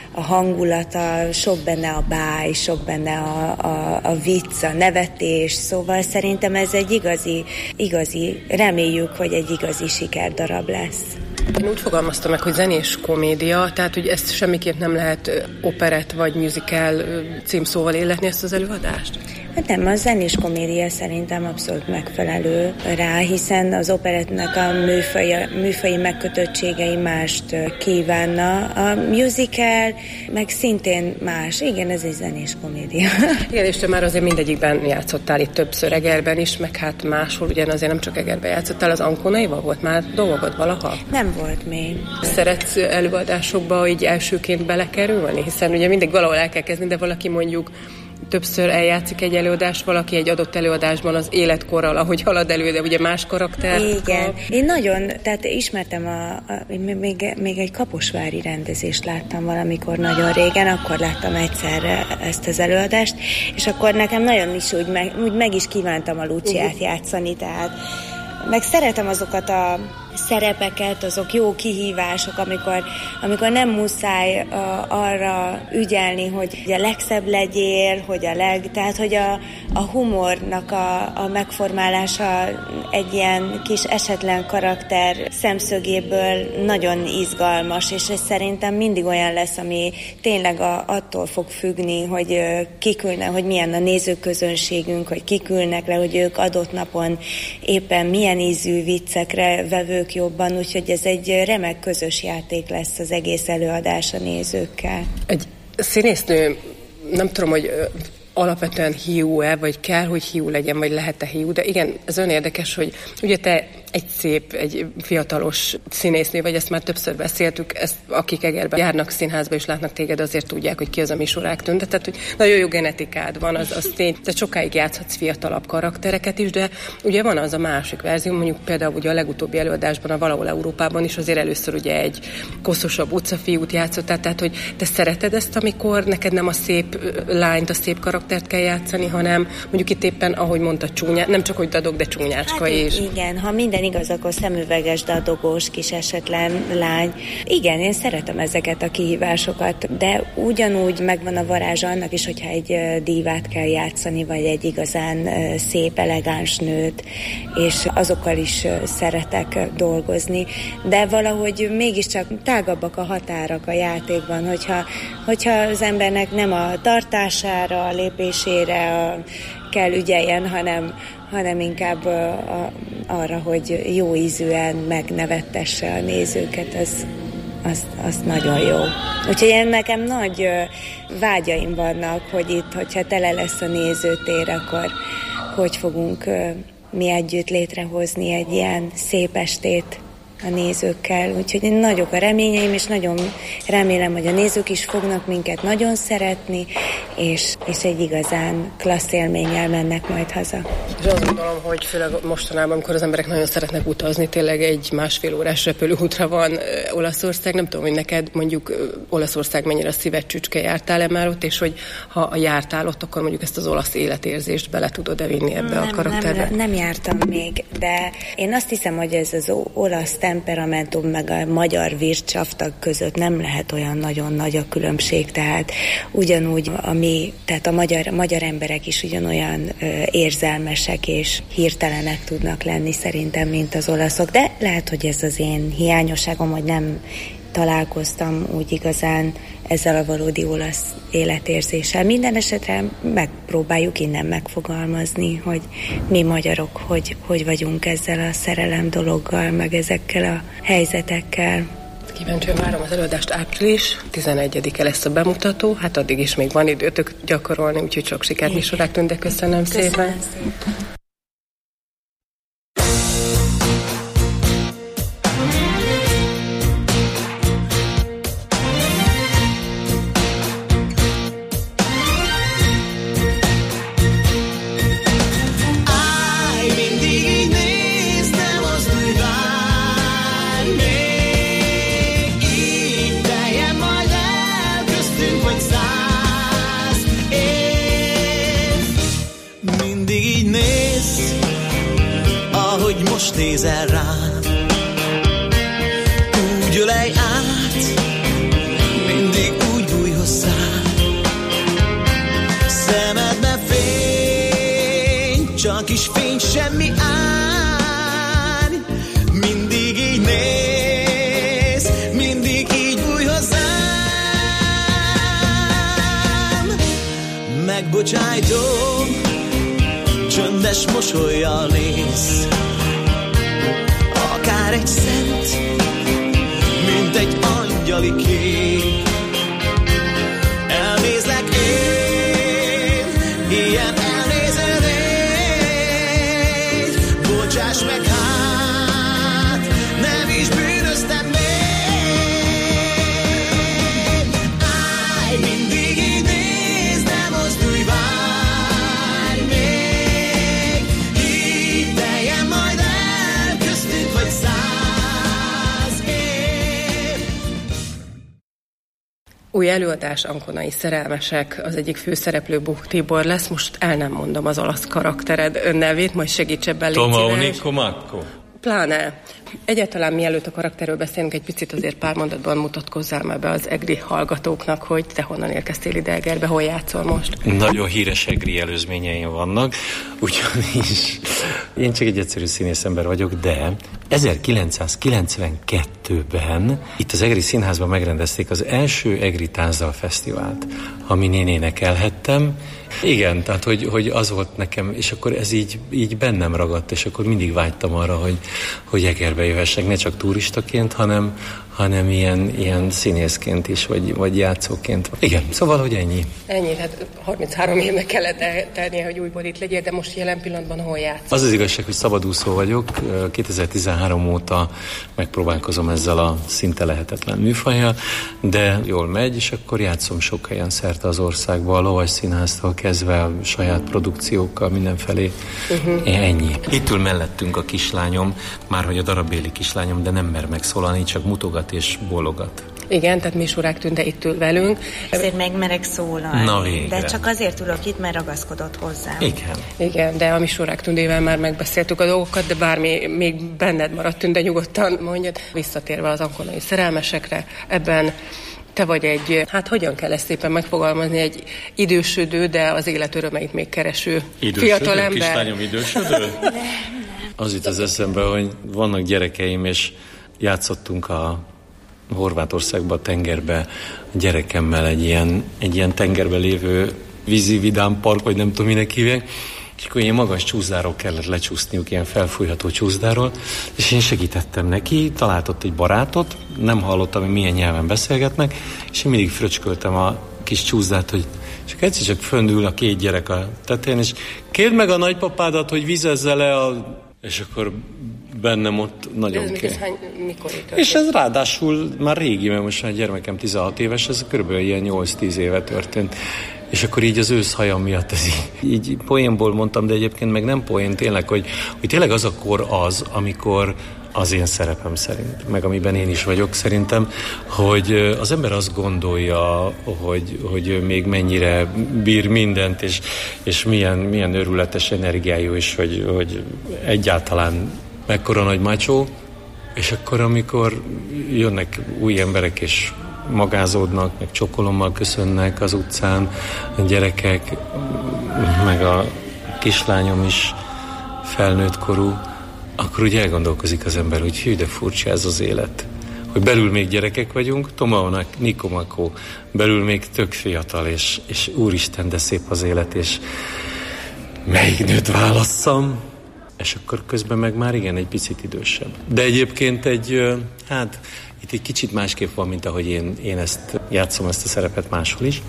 hangulata, sok benne a báj, sok benne a, a, a vicc, a nevetés, szóval szerintem ez egy igazi, igazi, reméljük, hogy egy igazi sikerdarab lesz. Én úgy fogalmaztam meg, hogy zenés komédia, tehát hogy ezt semmiképp nem lehet operett vagy musical címszóval illetni ezt az előadást? Hát nem, a zenés komédia szerintem abszolút megfelelő rá, hiszen az operettnek a műfai, műfai megkötöttségei mást kívánna. A musical meg szintén más. Igen, ez egy zenés komédia. Igen, és te már azért mindegyikben játszottál, itt többször Egerben is, meg hát máshol, ugyan azért nem csak Egerben játszottál, az Ankonaival volt már dolgod valaha? Nem volt még. Szeretsz előadásokba így elsőként belekerülni? Hiszen ugye mindig valahol el kell kezdeni, de valaki mondjuk többször eljátszik egy előadást, valaki egy adott előadásban az életkorral, ahogy halad elő, de ugye más karakter. Igen. Kap. Én nagyon, tehát ismertem a, a még, még egy kaposvári rendezést láttam valamikor nagyon régen, akkor láttam egyszer ezt az előadást, és akkor nekem nagyon is úgy meg, úgy meg is kívántam a Luciát uh-huh. játszani, tehát meg szeretem azokat a szerepeket, azok jó kihívások, amikor, amikor nem muszáj uh, arra ügyelni, hogy a legszebb legyél, hogy a leg, tehát hogy a, a humornak a, a megformálása egy ilyen kis esetlen karakter szemszögéből nagyon izgalmas, és ez szerintem mindig olyan lesz, ami tényleg a, attól fog függni, hogy uh, kikülne, hogy milyen a nézőközönségünk, hogy kikülnek le, hogy ők adott napon éppen milyen ízű viccekre vevők jobban, úgyhogy ez egy remek közös játék lesz az egész előadás a nézőkkel. Egy színésznő, nem tudom, hogy alapvetően hiú-e, vagy kell, hogy hiú legyen, vagy lehet-e hiú, de igen, ez olyan érdekes, hogy ugye te egy szép, egy fiatalos színésznő, vagy ezt már többször beszéltük, ezt, akik Egerben járnak színházba és látnak téged, azért tudják, hogy ki az a Misorák Tünde, tehát hogy nagyon jó genetikád van, az, az tény, tehát sokáig játszhatsz fiatalabb karaktereket is, de ugye van az a másik verzió, mondjuk például ugye a legutóbbi előadásban, a Valahol Európában is azért először ugye egy koszosabb utcafiút játszottál, tehát hogy te szereted ezt, amikor neked nem a szép lányt, a szép karaktert kell játszani, hanem mondjuk itt éppen, ahogy mondta, csúnya, nem csak hogy dadog, de csúnyácska hát, is. Igen, ha minden igaz, akkor szemüveges, dadogós, kis esetlen lány. Igen, én szeretem ezeket a kihívásokat, de ugyanúgy megvan a varázsa annak is, hogyha egy dívát kell játszani, vagy egy igazán szép, elegáns nőt, és azokkal is szeretek dolgozni, de valahogy mégiscsak tágabbak a határak a játékban, hogyha, hogyha az embernek nem a tartására, a lépésére a, kell ügyeljen, hanem hanem inkább a, a, arra, hogy jó ízűen megnevettesse a nézőket, az, az, az nagyon jó. Úgyhogy én nekem nagy vágyaim vannak, hogy itt, hogyha tele lesz a nézőtér, akkor hogy fogunk mi együtt létrehozni egy ilyen szép estét a nézőkkel. Úgyhogy nagyok a reményeim, és nagyon remélem, hogy a nézők is fognak minket nagyon szeretni, és, és egy igazán klassz élménnyel mennek majd haza. És azt gondolom, hogy főleg mostanában, amikor az emberek nagyon szeretnek utazni, tényleg egy másfél órás repülőútra van Olaszország. Nem tudom, hogy neked mondjuk Olaszország mennyire a szíved csücske, jártál-e már ott, és hogy ha jártál ott, akkor mondjuk ezt az olasz életérzést bele tudod-e vinni ebbe nem, a karakterbe? Nem, nem jártam még, de én azt hiszem, hogy ez az olasz temperamentum meg a magyar vircsaftak között nem lehet olyan nagyon nagy a különbség, tehát ugyanúgy a mi, tehát a magyar, magyar emberek is ugyanolyan ö, érzelmesek és hirtelenek tudnak lenni szerintem, mint az olaszok, de lehet, hogy ez az én hiányosságom, hogy nem találkoztam úgy igazán ezzel a valódi olasz életérzéssel. Minden esetre megpróbáljuk innen megfogalmazni, hogy mi magyarok hogy, hogy vagyunk ezzel a szerelem dologgal, meg ezekkel a helyzetekkel. Kíváncsian várom az előadást, április tizenegyedike lesz a bemutató, hát addig is még van időtök gyakorolni, úgyhogy sok sikert, Misorák Tünde, köszönöm, köszönöm szépen. szépen. Most nézel rám, úgy ölej át, mindig úgy bújj hozzá. nincs fény, semmi árny. Mindig így néz, mindig így bújj hozzám. Megbocsájtó, csöndes mosollyal néz, akár egy szent, mint egy angyali kép. Elnézlek én, ilyen elnéző légy. Bocsáss meg hát, nem is bűnöztem még. Állj, mindig így nézd, ne mozdulj, várj még. Így teljen majd el, köztünk vagy száz év. Új előadás, Ankonai szerelmesek, az egyik főszereplő Buch Tibor lesz. Most el nem mondom az olasz karaktered nevét, majd segíts ebben, légy Toma szíves. Unico Macco. Pláne. Egyáltalán mielőtt a karakterről beszélünk, egy picit azért pár mondatban mutatkozzál már be az egri hallgatóknak, hogy te honnan érkeztél ide Egerbe, hol játszol most? Nagyon híres egri előzményeim vannak, ugyanis én csak egy egyszerű színészember vagyok, de ezerkilencszázkilencvenkettőben itt az Egri Színházban megrendezték az első Egri Táncdal Fesztivált, amin én énekelhettem. Igen, tehát hogy, hogy az volt nekem, és akkor ez így, így bennem ragadt, és akkor mindig vágytam arra, hogy, hogy Egerbe jöhessek, ne csak turistaként, hanem, hanem ilyen, ilyen színészként is, vagy, vagy játszóként. Igen, szóval, hogy ennyi. Ennyi, hát harminchárom évnek kellett eltennie, hogy újból itt legyél, de most jelen pillanatban hol játszol? Az az igazság, hogy szabadúszó vagyok. kétezer-tizenhárom óta megpróbálkozom ezzel a szinte lehetetlen műfajjal, de jól megy, és akkor játszom sok helyen szerte az országban, a Lovas Színháztól kezdve a saját produkciókkal mindenfelé. Uh-huh. Ennyi. Itt ül mellettünk a kislányom, már hogy a darabéli kislányom, de nem mer megszólalni, csak mutogat és bólogat. Igen, tehát Misúrák Tünde itt ül velünk. Ezért megmerek szólalni. Na végre. De csak azért ülök itt, mert ragaszkodott hozzám. Igen. Igen, de a Misúrák Tündével már megbeszéltük a dolgokat, de bármi még benned maradt, Tünde, nyugodtan mondjad. Visszatérve az Ankonai szerelmesekre, ebben te vagy egy, hát hogyan kell ezt szépen megfogalmazni, egy idősödő, de az élet örömeit még kereső fiatal ember. Kislányom idősödő? Az jut az eszembe, hogy vannak gyerekeim, és játszottunk a Horvátországban, a tengerbe a gyerekemmel egy ilyen, egy ilyen tengerben lévő vízi vidám park, vagy nem tudom, minek hívják, és akkor ilyen magas csúszdáról kellett lecsúszniuk, ilyen felfújható csúszdáról, és én segítettem neki, talált ott egy barátot, nem hallottam, hogy milyen nyelven beszélgetnek, és én mindig fröcsköltem a kis csúszdát, hogy csak egyszer csak fönnül a két gyerek a tetején, és kérd meg a nagypapádat, hogy vizezze le a... És akkor bennem ott nagyon kell. És ez ráadásul már régi, mert most már a gyermekem tizenhat éves, ez körülbelül ilyen nyolc-tíz éve történt. És akkor így az őszhajam miatt ez így, így poénból mondtam, de egyébként meg nem poén, tényleg, hogy, hogy tényleg az a kor az, amikor az én szerepem szerint, meg amiben én is vagyok szerintem, hogy az ember azt gondolja, hogy, hogy még mennyire bír mindent, és, és milyen, milyen örületes energiájú is, hogy, hogy egyáltalán mekkora nagy macsó, és akkor, amikor jönnek új emberek, és magázódnak, meg csokolommal köszönnek az utcán, a gyerekek, meg a kislányom is felnőtt korú, akkor úgy elgondolkozik az ember, hogy hű, de furcsa ez az élet. Hogy belül még gyerekek vagyunk, Toma Unico Macco, belül még tök fiatal, és, és úristen, de szép az élet, és melyik nőt válasszam? És akkor közben meg már igen, egy picit idősebb. De egyébként egy, hát itt egy kicsit másképp van, mint ahogy én, én ezt játszom, ezt a szerepet máshol is.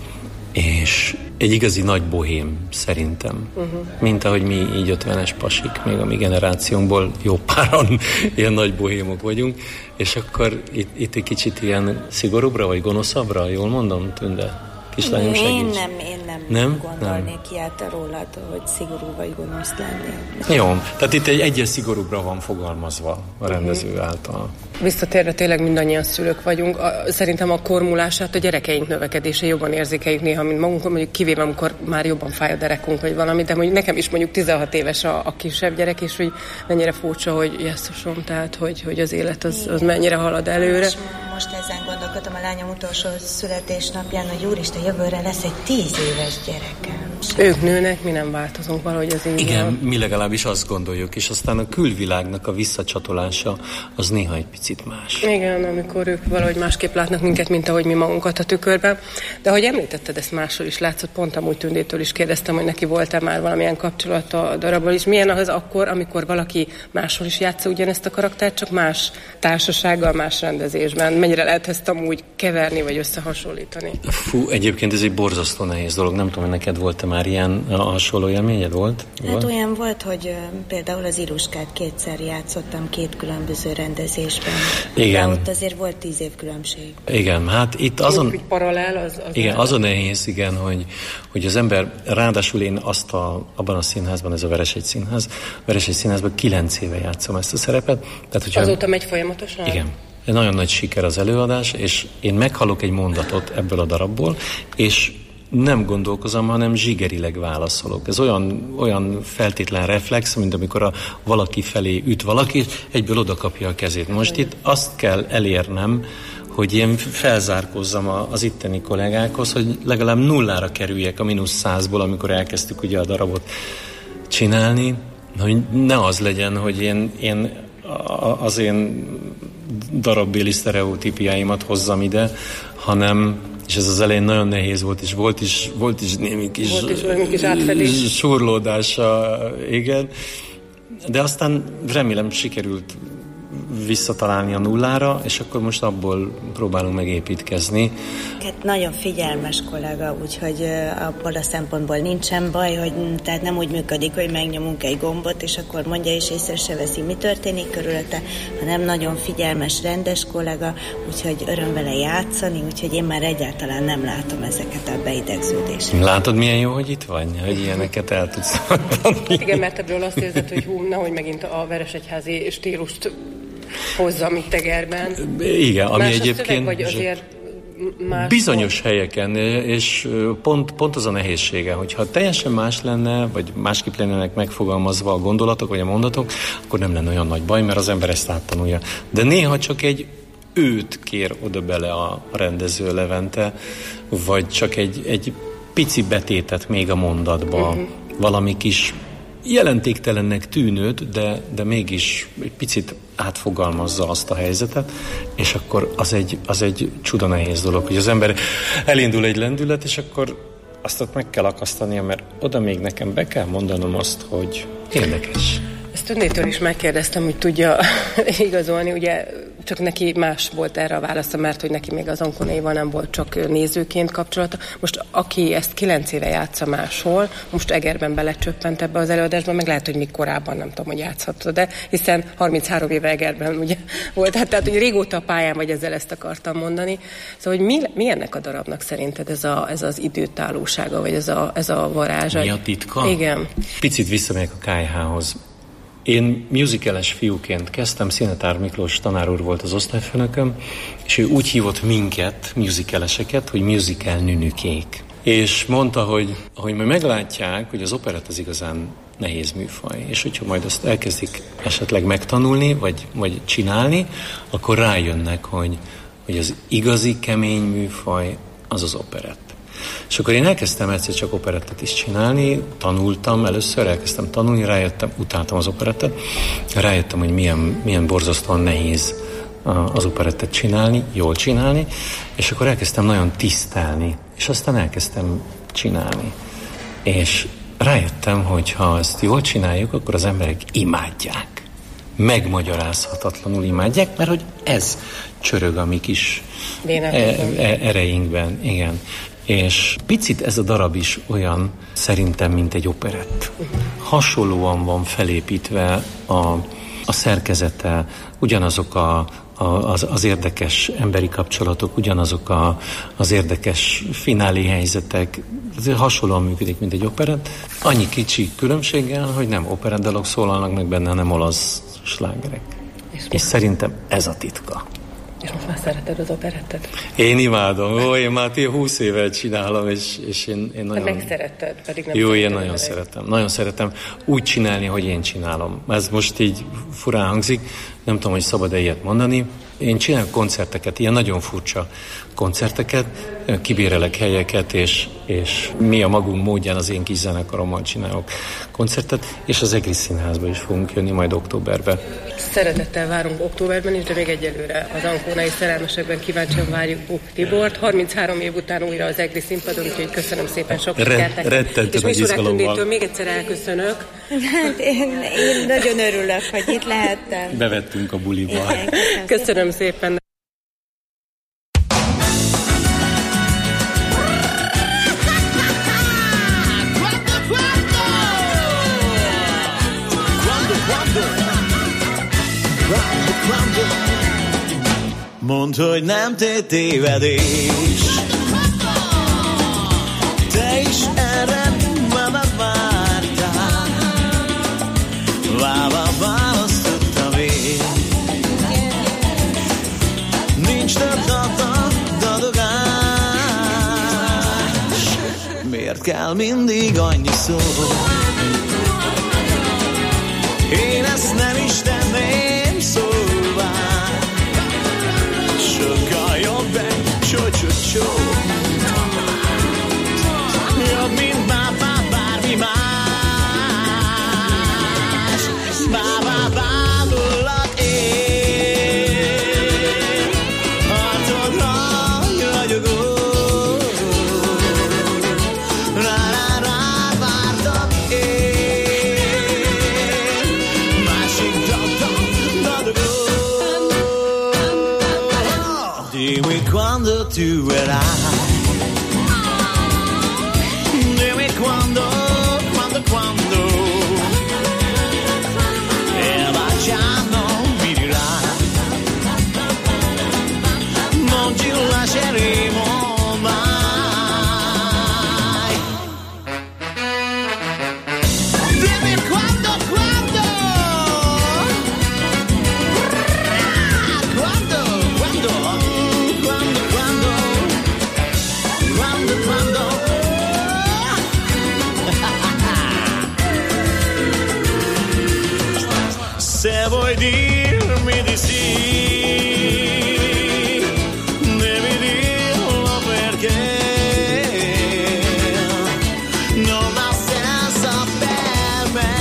És egy igazi nagy bohém szerintem. Uh-huh. Mint ahogy mi így ötvenes pasik, még a mi generációnkból jó páran ilyen nagy bohémok vagyunk. És akkor itt, itt egy kicsit ilyen szigorúbbra vagy gonoszabbra, jól mondom, Tünde? Kislányom, segíts. Én nem, én nem, nem? gondolnék ilyet rólad, hogy szigorú vagy gonosz lennél. Jó, tehát itt egy egyes szigorúbbra van fogalmazva a rendező által. Visszatérve tényleg mindannyian szülők vagyunk. A, szerintem a kormulását a gyerekeink növekedése jobban érzékeljük néha, mint magunk, mondjuk kivéve, amikor már jobban fáj a derekunk, vagy valami, de mondjuk nekem is mondjuk tizenhat éves a, a kisebb gyerek, és hogy mennyire furcsa, hogy jesszusom, tehát hogy, hogy az élet az, az mennyire halad előre. És most ezen gondolkodtam a lányom utolsó születésnapján, hogy úristen, jövőre lesz egy tíz éves gyerekem. Ők nőnek, mi nem változunk, valahogy az így. Igen, van. Mi legalábbis azt gondoljuk, és aztán a külvilágnak a visszacsatolása az néha egy picit más. Igen, amikor ők valahogy másképp látnak minket, mint ahogy mi magunkat a tükörben. De ahogy említetted, ezt máshol is látszott, pont amúgy Tündétől is kérdeztem, hogy neki volt-e már valamilyen kapcsolata a darabbal is. Milyen az akkor, amikor valaki máshol is játsza ugyanezt a karaktert, csak más társasággal, más rendezésben? Mennyire lehet ezt amúgy keverni, vagy összehasonlítani? Fú, egyébként ez egy borzasztó nehéz dolog. Nem tudom, hogy neked volt-e már ilyen hasonló élményed volt? Hát volt? olyan volt, hogy uh, például az Iruskát kétszer játszottam két különböző rendezésben. Igen. De ott azért volt tíz év különbség. Igen, hát itt azon... Úgy paralel az... az igen, azon nehéz, igen, hogy, hogy az ember, ráadásul én azt a, abban a színházban, ez a Veresegy Színház, a Veresegy Színházban kilenc éve játszom ezt a szerepet. Tehát, hogyha... Azóta megy folyamatosan? Igen. Egy nagyon nagy siker az előadás, és én meghallok egy mondatot ebből a darabból, és nem gondolkozom, hanem zsigerileg válaszolok. Ez olyan, olyan feltétlen reflex, mint amikor a valaki felé üt valaki, és egyből odakapja a kezét. Most itt azt kell elérnem, hogy én felzárkózzam az itteni kollégákhoz, hogy legalább nullára kerüljek a mínusz százból, amikor elkezdtük ugye a darabot csinálni, hogy ne az legyen, hogy én, én az én darabbéli sztereotípiáimat hozzam ide, hanem, és ez az elején nagyon nehéz volt, és volt is, volt is némi kis, volt is némi kis átfedés. surlódása, igen, de aztán remélem sikerült visszatalálni a nullára, és akkor most abból próbálunk megépítkezni. Hát nagyon figyelmes kollega, úgyhogy abból a szempontból nincsen baj, hogy tehát nem úgy működik, hogy megnyomunk egy gombot, és akkor mondja, és észre se veszi, mi történik körülötte, hanem nagyon figyelmes, rendes kollega, úgyhogy öröm vele játszani, úgyhogy én már egyáltalán nem látom ezeket a beidegződéseket. Látod, milyen jó, hogy itt vagy, hogy ilyeneket el tudsz mondani. Igen, mert ebből azt érzed, hogy hú, nehogy megint a Veresegyházi stílust hozzam itt Egerben. Igen, ami más egyébként... Szöveg, vagy azért más bizonyos volt? Helyeken, és pont, pont az a nehézsége, hogyha teljesen más lenne, vagy másképp lennének megfogalmazva a gondolatok, vagy a mondatok, akkor nem lenne olyan nagy baj, mert az ember ezt áttanulja. De néha csak egy őt kér oda bele a rendező Levente, vagy csak egy, egy pici betétet még a mondatba, uh-huh. valami kis jelentéktelennek tűnőt, de, de mégis egy picit átfogalmazza azt a helyzetet, és akkor az egy, az egy csuda nehéz dolog, hogy az ember elindul egy lendület, és akkor azt ott meg kell akasztania, mert oda még nekem be kell mondanom azt, hogy érdekes. Ezt Tündétől is megkérdeztem, hogy tudja igazolni, ugye csak neki más volt erre a válasza, mert hogy neki még az Ankonaival nem volt csak nézőként kapcsolata. Most aki ezt kilenc éve játsza máshol, most Egerben belecsöppent ebbe az előadásba, meg lehet, hogy még korábban nem tudom, hogy játszhatta, de hiszen harminchárom éve Egerben ugye volt, hát, tehát hogy régóta a pályán vagy, ezzel ezt akartam mondani. Szóval, hogy mi, mi ennek a darabnak szerinted ez, a, ez az időtállósága, vagy ez a, ez a varázsa? Mi a titka? Igen. Picit visszamegyek a ká há hoz. Én musicales fiúként kezdtem, Szinetár Miklós tanár úr volt az osztályfőnököm, és ő úgy hívott minket, musicaleseket, hogy musical nünükék. És mondta, hogy, hogy majd meglátják, hogy az operett az igazán nehéz műfaj, és hogyha majd azt elkezdik esetleg megtanulni, vagy, vagy csinálni, akkor rájönnek, hogy, hogy az igazi kemény műfaj az az operett. És akkor én elkezdtem egyszer csak operettet is csinálni, tanultam először, elkezdtem tanulni, rájöttem, utáltam az operettet, rájöttem, hogy milyen, milyen borzasztóan nehéz az operettet csinálni, jól csinálni, és akkor elkezdtem nagyon tisztelni, és aztán elkezdtem csinálni. És rájöttem, hogy ha ezt jól csináljuk, akkor az emberek imádják. Megmagyarázhatatlanul imádják, mert hogy ez csörög a mi kis ereinkben. Igen. És picit ez a darab is olyan szerintem, mint egy operett. Hasonlóan van felépítve a, a szerkezete, ugyanazok a, a, az, az érdekes emberi kapcsolatok, ugyanazok a, az érdekes finálé helyzetek, hasonlóan működik, mint egy operett. Annyi kicsi különbséggel, hogy nem operettdalok szólalnak meg benne, hanem olasz slágerek. És, és szerintem ez a titka. És most már szereted az operettet? Én imádom. Ó, én már húsz éve csinálom, és, és én, én nagyon... Te megszeretted, pedig nem Jó, én nagyon elég. szeretem. Nagyon szeretem úgy csinálni, hogy én csinálom. Ez most így furán hangzik, nem tudom, hogy szabad-e ilyet mondani. Én csinálok koncerteket, ilyen nagyon furcsa koncerteket, kibérelek helyeket, és és mi a magunk módján az én kis zenekarommal csinálok koncertet, és az Egri Színházba is fogunk jönni majd októberben. Szeretettel várunk októberben is, de még egyelőre az Ancónai Szerelmesekben kíváncsian várjuk Buk Tibort. harminchárom év után újra az Egri színpadon, úgyhogy köszönöm szépen, sok sikert nektek. Rettentő és Misurák Tündétől még egyszer elköszönök. Hát én, én nagyon örülök, hogy itt lehettem. Bevettünk a buliba. Igen, köszönöm, köszönöm szépen. Mondd, hogy nem tett tévedés. Te is erre már vártál. Vába választottam én. Nincs több dadogás. Miért kell mindig annyi szó? Én ezt nem is tenném szóvá. Sokkal jobb egy csó-csó-csó. Jobb, mint bá-bá bármi más. Bá-bá-bámulat én. Hatodra ragyogó. Rá-rá-rá vártam én. Másik dadogó. Dimmi quando tu e I. Dimmi quando, quando, quando. E ma già non mi dirà. Non ci lasceremo mai. Dimmi quando, quando. Quando, quando. Quando, quando, quando, quando. Se vuoi dirmi di sì, devi dirlo perché non ha senso per me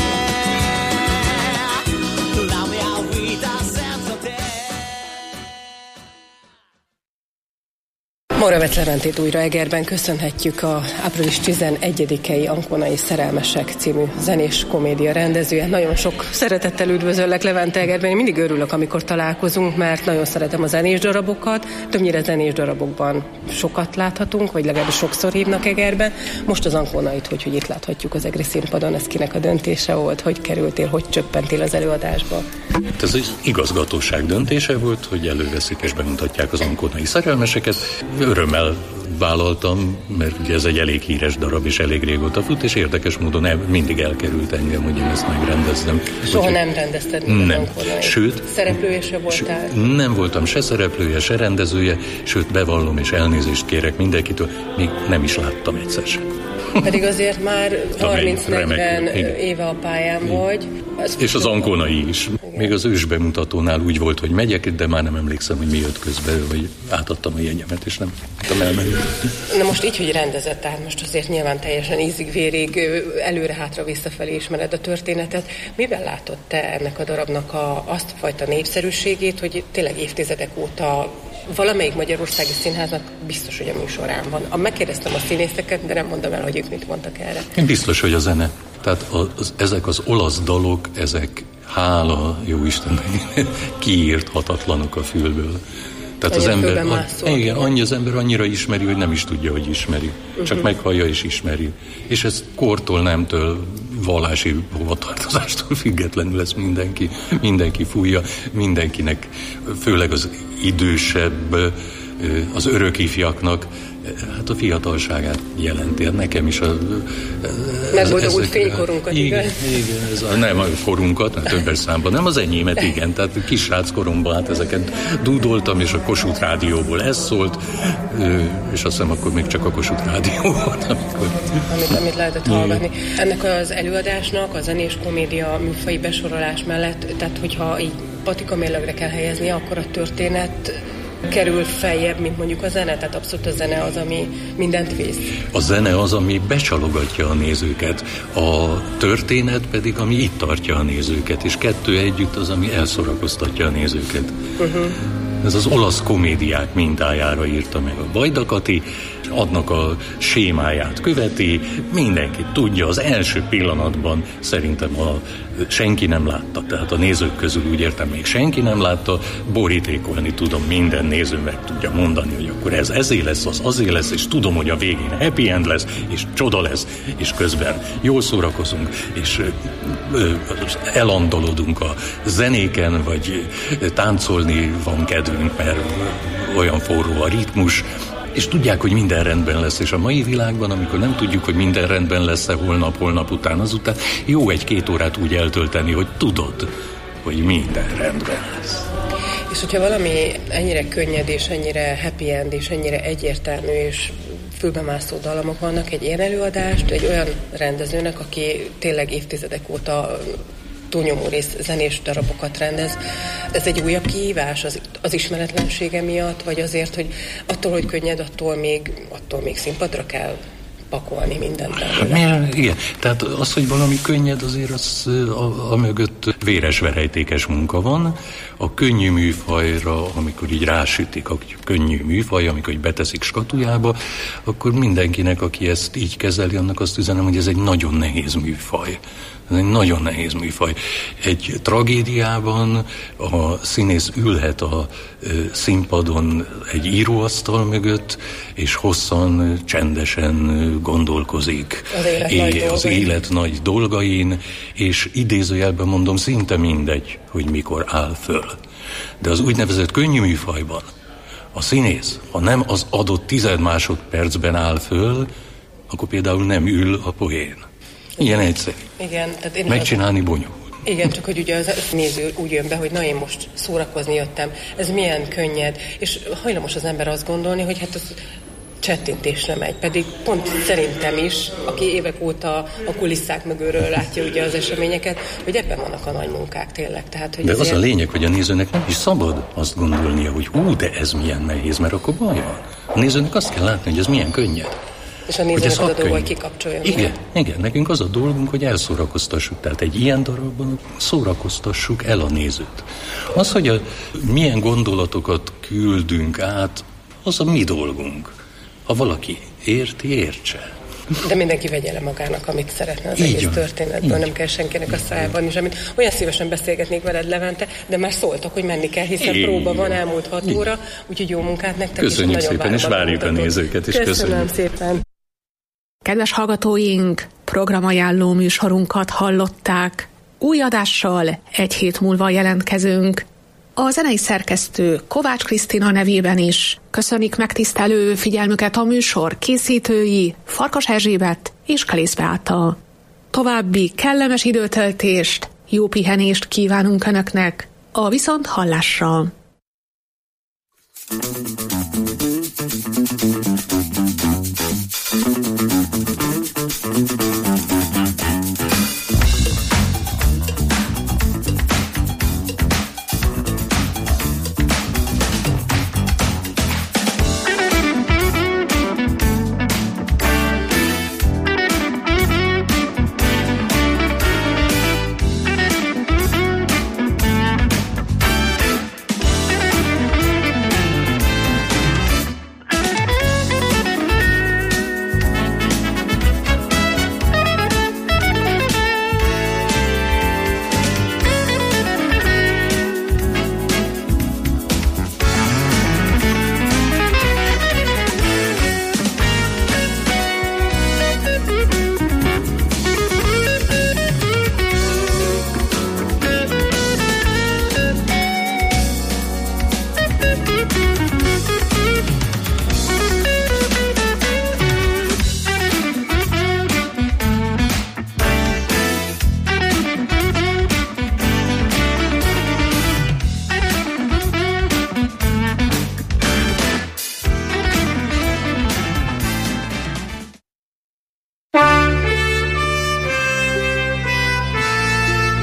la mia vita senza te. Moravec Leventét újra Egerben köszönhetjük, a április tizenegyedikei Ancónai Szerelmesek című zenés komédia rendezője. Nagyon sok szeretettel üdvözöllek, Levente, Egerben. Én mindig örülök, amikor találkozunk, mert nagyon szeretem a zenés darabokat. Többnyire zenés darabokban sokat láthatunk, vagy legalábbis sokszor hívnak Egerben. Most az Ancónait, hogy, hogy itt láthatjuk az Egri színpadon, ez kinek a döntése volt, hogy kerültél, hogy csöppentél az előadásba? Ez egy igazgatóság döntése volt, hogy előveszik és bemutatják az Ancónai Szerelmeseket. Örömmel vállaltam, mert ugye ez egy elég híres darab, és elég régóta fut, és érdekes módon el, mindig elkerült engem, hogy én ezt megrendezzem. Soha Úgy, nem rendezted még nem. Ancónai. Sőt, szereplője se voltál? Nem voltam se szereplője, se rendezője, sőt, bevallom és elnézést kérek mindenkitől, még nem is láttam egyszer sem. Pedig azért már harminc-negyven éve a pályán vagy. Az és az Ancónai is. Igen. Még az ősbemutatónál úgy volt, hogy megyek, de már nem emlékszem, hogy mi jött közbe, vagy átadtam a jegyemet, és nem tudtam elmenni. Na most így, hogy rendezett, tehát most azért nyilván teljesen ízig-vérig előre-hátra visszafelé ismered a történetet. Miben látod te ennek a darabnak a, azt fajta népszerűségét, hogy tényleg évtizedek óta valamelyik magyarországi színháznak biztos, hogy a műsorán van. A megkérdeztem a színészeket, de nem mondom el, hogy ők mit mondtak erre. Biztos, hogy a zene. Tehát az, ezek az olasz dalok, ezek hála jó Istennek kiírthatatlanok a fülből. Tehát az ember, a, igen, annyi az ember annyira ismeri, hogy nem is tudja, hogy ismeri. Csak uh-huh. meghallja és ismeri. És ez kortól, nemtől, vallási hovatartozástól függetlenül ez mindenki, mindenki fújja, mindenkinek, főleg az idősebb, az örök ifjaknak, hát a fiatalságát jelenti. Nekem is a... Megboldogult fénykorunkat, igen? Igen, ez a, nem a korunkat, nem többes számban, nem az enyémet, igen. Tehát kisrác koromban hát ezeket dúdoltam, és a Kossuth Rádióból ez szólt, és azt hiszem akkor még csak a Kossuth Rádió volt, amikor... Amit, amit lehetett hallgatni. Ennek az előadásnak, a zenés komédia műfai besorolás mellett, tehát hogyha így patika mérlegre kell helyezni, akkor a történet kerül feljebb, mint mondjuk a zene, tehát abszolút a zene az, ami mindent visz. A zene az, ami becsalogatja a nézőket, a történet pedig, ami itt tartja a nézőket, és kettő együtt az, ami elszorakoztatja a nézőket. Uh-huh. Ez az olasz komédiák mintájára írta meg a Vajda Kati, adnak a sémáját követi, mindenki tudja, az első pillanatban szerintem a senki nem látta, tehát a nézők közül úgy értem, még senki nem látta, borítékolni tudom, minden néző meg tudja mondani, hogy akkor ez ezé lesz, az azért lesz, és tudom, hogy a végén happy end lesz, és csoda lesz, és közben jól szórakozunk, és elandolodunk a zenéken, vagy táncolni van kedvünk, mert olyan forró a ritmus, és tudják, hogy minden rendben lesz, és a mai világban, amikor nem tudjuk, hogy minden rendben lesz-e holnap, holnap után, azután jó egy-két órát úgy eltölteni, hogy tudod, hogy minden rendben lesz. És hogyha valami ennyire könnyed, és ennyire happy end, és ennyire egyértelmű, és fülbemászó dallamok vannak, egy ilyen előadást, egy olyan rendezőnek, aki tényleg évtizedek óta túlnyomó rész zenés darabokat rendez. Ez egy újabb kihívás az, az ismeretlensége miatt, vagy azért, hogy attól, hogy könnyed, attól még, attól még színpadra kell pakolni mindent. Hát, igen, tehát az, hogy valami könnyed, azért az a, a mögött véres verejtékes munka van. A könnyű műfajra, amikor így rásütik a könnyű műfaj, amikor így beteszik skatujába, akkor mindenkinek, aki ezt így kezeli, annak azt üzenem, hogy ez egy nagyon nehéz műfaj. Ez egy nagyon nehéz műfaj. Egy tragédiában a színész ülhet a színpadon egy íróasztal mögött, és hosszan, csendesen gondolkozik az élet, nagy, az élet nagy dolgain, és idézőjelben mondom, szinte mindegy, hogy mikor áll föl. De az úgynevezett könnyű műfajban a színész, ha nem az adott tized másodpercben áll föl, akkor például nem ül a poén. Ilyen egyszerű. Igen, tehát én megcsinálni az... bonyolult. Igen, csak hogy ugye az néző úgy jön be, hogy na én most szórakozni jöttem, ez milyen könnyed, és hajlamos az ember azt gondolni, hogy hát az csettintésre megy, pedig pont szerintem is, aki évek óta a kulisszák mögülről látja ugye az eseményeket, hogy ebben vannak a nagy munkák tényleg. Tehát, hogy de azért... az a lényeg, hogy a nézőnek nem is szabad azt gondolnia, hogy ú, de ez milyen nehéz, mert akkor baj van. A nézőnek azt kell látni, hogy ez milyen könnyed. És a nézőnek az a dolga, hogy kikapcsoljon. Igen, igen, nekünk az a dolgunk, hogy elszórakoztassuk. Tehát egy ilyen darabban szórakoztassuk el a nézőt. Az, hogy a, milyen gondolatokat küldünk át, az a mi dolgunk. Ha valaki érti, értse. De mindenki vegye le magának, amit szeretne az így egész van, történetből, nem kell senkinek a szájában is, amit olyan szívesen beszélgetnék veled, Levente, de már szóltak, hogy menni kell, hiszen így próba van, elmúlt hat így. óra, úgyhogy jó munkát nektek. Köszönjük és szépen, és várjuk a nézőket is. Köszönöm köszönjük szépen. Kedves hallgatóink, programajánló műsorunkat hallották. Új adással egy hét múlva jelentkezünk. A zenei szerkesztő Kovács Krisztina nevében is köszönik megtisztelő figyelmüket a műsor készítői Farkas Erzsébet és Kalész Beáta. További kellemes időtöltést, jó pihenést kívánunk Önöknek a viszont hallásra.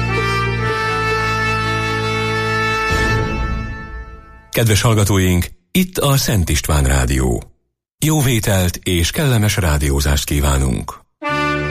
Kedves hallgatóink, Itt a Szent István Rádió. Jó vételt és kellemes rádiózást kívánunk!